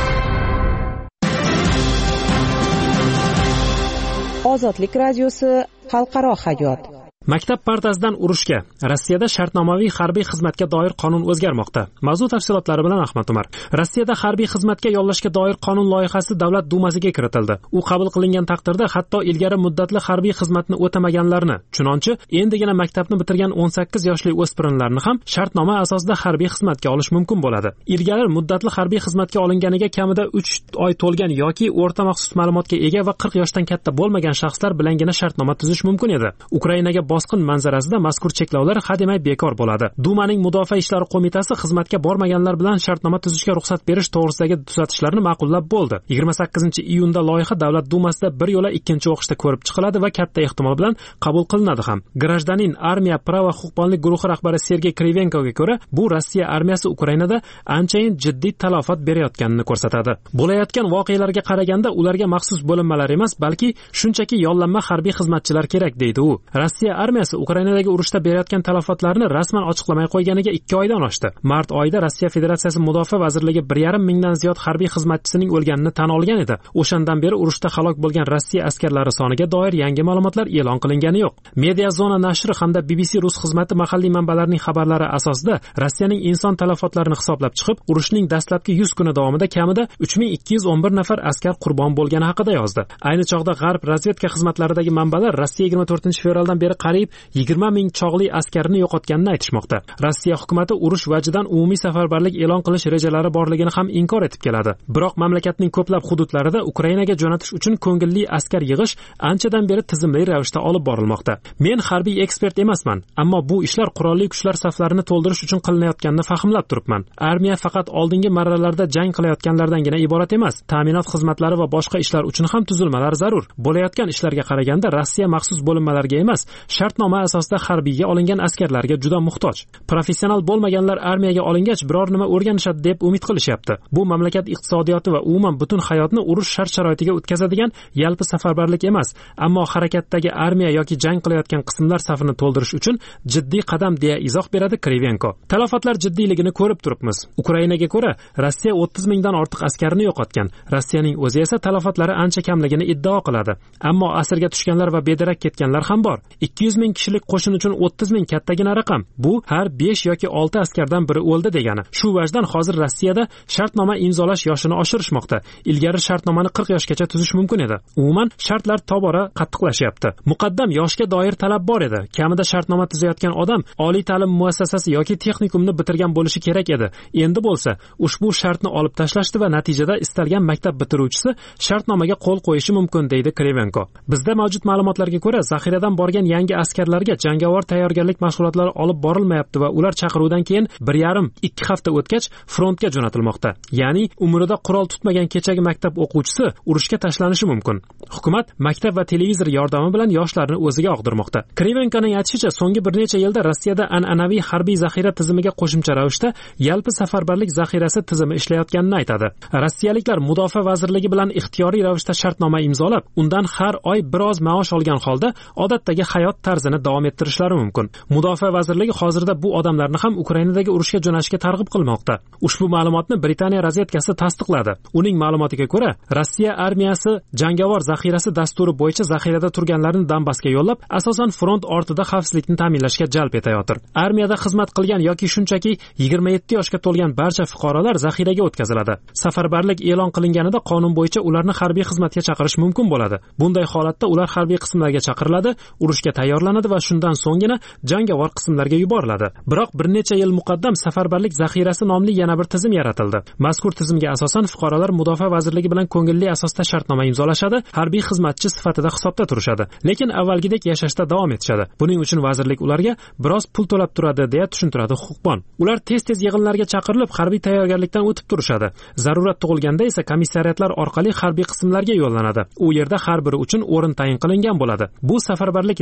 Ozodlik radiosi xalqaro hayot. Maktab partasidan urushga. Rossiyada shartnomaviy harbiy xizmatga doir qonun o'zgarmoqda. Mavzu tafsilotlari bilan Ahmad Umar. Rossiyada harbiy xizmatga yollashga doir qonun loyihasi davlat dumasiga kiritildi. U qabul qilingan taqdirda hatto ilgari muddatli harbiy xizmatni o'tamaganlarni, chunonchi endigina maktabni bitirgan o'n sakkiz yoshli o'spirinlarni ham shartnoma asosida harbiy xizmatga olish mumkin bo'ladi. Ilgari muddatli harbiy xizmatga olinganiga kamida uch oy to'lgan yoki o'rta maxsus ma'lumotga ega va qirq yoshdan katta bo'lmagan shaxslar bilangina shartnoma tuzish mumkin edi. Ukrainaga bosqin manzarasida mazkur cheklovlar hademay bekor bo'ladi. Dumaning Mudofaa ishlari qo'mitasi xizmatga bormaganlar bilan shartnoma tuzishga ruxsat berish to'g'risidagi tuzatishlarni ma'qullab bo'ldi. yigirma sakkizinchi iyunda loyiha davlat dumasida bir yo'la ikkinchi o'qishda ko'rib chiqiladi va katta ehtimol bilan qabul qilinadi ham. Grajdanin armiya prava huquqbonlik guruhi rahbari Sergey Krivenkoga ko'ra, bu Rossiya armiyasi Ukrainada anchayin jiddiy talafot berayotganini ko'rsatadi. Bo'layotgan voqealarga qaraganda ularga maxsus bo'linmalar emas, balki shunchaki yollanma harbiy xizmatchilar kerak deydi u. Rossiya armiyasi Ukrainadagi urushda berayotgan talafotlarni rasman ochiqlamay qo'yganiga ikki oydan oshdi. Mart oyida Rossiya Federatsiyasi Mudofaa vazirligi bir yarim mingdan ziyod harbiy xizmatchisining o'lganini tan olgan edi. O'shandan beri urushda halok bo'lgan Rossiya askarlari soniga doir yangi ma'lumotlar e'lon qilingani yo'q. Media Zona nashri hamda B B C rus xizmati mahalliy manbalarining xabarlari asosida Rossiyaning inson talafotlarini hisoblab chiqib, urushning dastlabki yuz kuni davomida kamida uch ming ikki yuz o'n bir nafar askar qurbon bo'lgani haqida yozdi. Ayni chog'da G'arb razvedka xizmatlaridagi manbalar Rossiya yigirma to'rtinchi fevraldan beri qariyb yigirma ming chog'li askarini yo'qotganini aytishmoqda. Rossiya hukumatı urush vajidan umumiy safarbarlik e'lon qilish rejalari borligini ham inkor etib keladi. Biroq mamlakatning ko'plab hududlarida Ukrainaga jo'natish uchun ko'ngilli askar yig'ish anchadan beri tizimli ravishda olib borilmoqda. Men harbiy ekspert emasman, ammo bu ishlar qurolli kuchlar saflarini to'ldirish uchun qilinayotganini fahmlab turibman. Armiya faqat oldingi marralarda jang qilayotganlardangina iborat emas. Ta'minot xizmatlari va boshqa ishlar uchun ham tuzilmalar zarur. Bo'layotgan ishlarga qaraganda Rossiya maxsus bo'linmalarga emas, shartnoma asosida harbiyga olingan askarlarga juda muhtoj. Professional bo'lmaganlar armiyaga olingach biror nima o'rganishadi deb umid qilishyapti. Bu mamlakat iqtisodiyoti va umuman butun hayotni urush shart-sharoitiga o'tkazadigan yalpi safarbarlik emas, ammo harakatdagi armiya yoki jang qilayotgan qismlar safini to'ldirish uchun jiddiy qadam deya izoh beradi Krivenko. Talafotlar jiddiyligini ko'rib turibmiz. Ukrainaga ko'ra, Rossiya o'ttiz mingdan ortiq askarni yo'qotgan. Rossiyaning o'zi esa talafotlari ancha kamligini iddao qiladi. Ammo asirga tushganlar va bedarak ketganlar ham bor. ikki yuz ming kishilik qo'shin uchun o'ttiz ming kattagina raqam. Bu har besh yoki olti askardan biri o'ldi degani. Shu vajdan hozir Rossiyada shartnoma imzolash yoshini oshirishmoqda. Ilgari shartnomani qirq yoshgacha tuzish mumkin edi. Umuman shartlar tobora qattiqlashyapti. Muqaddam yoshga doir talab bor edi. Kamida shartnoma tuzayotgan odam oliy ta'lim muassasasi yoki texnikumni bitirgan bo'lishi kerak edi. Endi bo'lsa, ushbu shartni olib tashlashdi va natijada istalgan maktab bitiruvchisi shartnomaga qo'l qo'yishi mumkin deydi Krivenko. Bizda mavjud ma'lumotlarga ko'ra, zaxiradan borgan yangi askarlarga jangovar tayyorgarlik mashg'ulotlari olib borilmayapti va ular chaqiruvdan keyin bir yarim ikki hafta o'tgach frontga jo'natilmoqda. Ya'ni umrida qurol tutmagan kechagi maktab o'quvchisi urushga tashlanishi mumkin. Hukumat maktab va televizor yordami bilan yoshlarni o'ziga og'dirmoqda. Krivenkoning aytishicha, so'nggi bir necha yilda Rossiyada an'anaviy harbiy zaxira tizimiga qo'shimcha ravishda yalpi safarbarlik zaxirasi tizimi ishlayotganini aytadi. Rossiyaliklar mudofaa vazirligi bilan ixtiyoriy ravishda shartnoma imzolab, undan har oy biroz maosh olgan holda odatdagi hayot tarzini davom ettirishlari mumkin. Mudofaa vazirligi hozirda bu odamlarni ham Ukrainadagi urushga jo'nashga targ'ib qilmoqda. Ushbu ma'lumotni Britaniya razvedkasi tasdiqladi. Uning ma'lumotiga ko'ra, Rossiya armiyasi jangovar zaxirasi dasturi bo'yicha zaxirada turganlarni Donbassga yo'llab, asosan front ortida xavfsizlikni ta'minlashga jalb etayotir. Armiyada xizmat qilgan yoki shunchaki yigirma yetti yoshga to'lgan barcha fuqarolar zaxiraga o'tkaziladi. Safarbarlik e'lon qilinganida qonun bo'yicha ularni harbiy xizmatga chaqirish mumkin bo'ladi. Bunday holatda ular harbiy qismlarga chaqiriladi, urushga tayyorlanadi va shundan so'nggina jangovar qismlarga yuboriladi. Biroq bir necha yil muqaddam safarbarlik zaxirasi nomli yana bir tizim yaratildi. Mazkur tizimga asosan fuqarolar mudofaa vazirligi bilan ko'ngilli asosda shartnoma imzolashadi, harbiy xizmatchi sifatida hisobda turishadi, lekin avvalgidek yashashda davom etishadi. Buning uchun vazirlik ularga biroz pul to'lab turadi deya tushuntiradi huquqbon. Ular tez-tez yig'inlarga chaqirilib, harbiy tayyorgarlikdan o'tib turishadi. Zarurat tug'ilganda esa komissariyatlar orqali harbiy qismlarga yo'llanadi. U yerda har biri uchun o'rin tayin qilingan bo'ladi. Bu safarbarlik resursi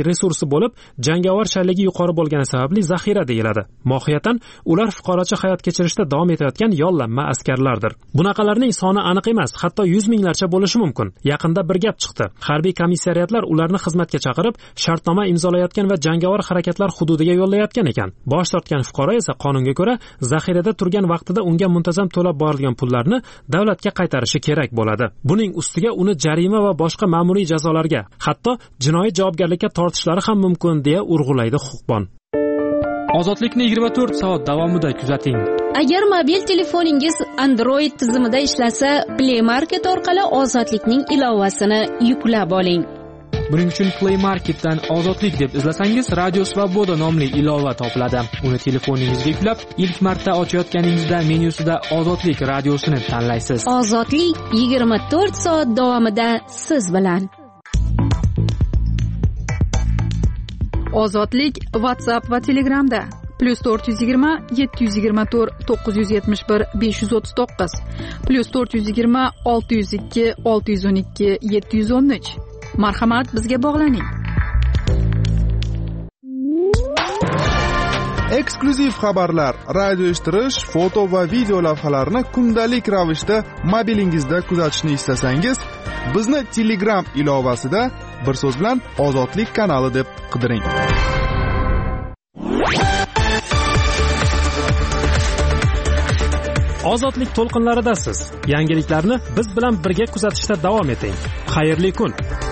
bo'lib, jangovar shalligi yuqori bo'lgani sababli zaxira deyiladi. Mohiyatan ular fuqarocha hayot kechirishda davom etayotgan yollanma askarlardir. Bunaqalarning soni aniq emas, hatto yuz minglarcha bo'lishi mumkin. Yaqinda bir gap chiqdi. Harbiy komissariyatlar ularni xizmatga chaqirib, shartnoma imzolayotgan va jangovar harakatlar hududiga yo'llayotgan ekan. Bosh tortgan fuqaro esa qonunga ko'ra zaxirada turgan vaqtida unga muntazam to'lab borilgan pullarni davlatga qaytarishi kerak bo'ladi. Buning ustiga uni jarima va boshqa ma'muriy jazolarga, hatto jinoiy javobgarlikka tortishlari ham mumkin deya urg'ulaydi huquqbon. Ozodlikni yigirma to'rt soat davomida kuzating. Agar mobil telefoningiz Android tizimida ishlasa, Play Market orqali Ozodlikning ilovasini yuklab oling. Buning uchun Play Marketdan Ozodlik deb izlasangiz, Radio Svoboda nomli ilova topiladi. Uni telefoningizga yuklab, ilk marta ochayotganingizda menyusida Ozodlik radiosini tanlaysiz. Ozodlik yigirma to'rt soat davomida siz bilan. Ozodlik WhatsApp va Telegramda plus to'rt yuz yigirma yetti yuz yigirma to'rt to'qqiz yuz yetmish bir besh yuz o'ttiz to'qqiz plus to'rt yuz yigirma olti yuz ikki olti yuz o'n ikki yetti yuz o'n uch. Marhamat, bizga bog'laning. Eksklyuziv xabarlar, radio eshittirish, foto va video lavhalarni kundalik ravishda mobilingizda kuzatishni istasangiz, bizni Telegram ilovasida bir so'z bilan Ozodlik kanali deb qidiring. Ozodlik to'lqinlaridasiz. Yangiliklarni biz bilan birga kuzatishda davom eting. Xayrli kun.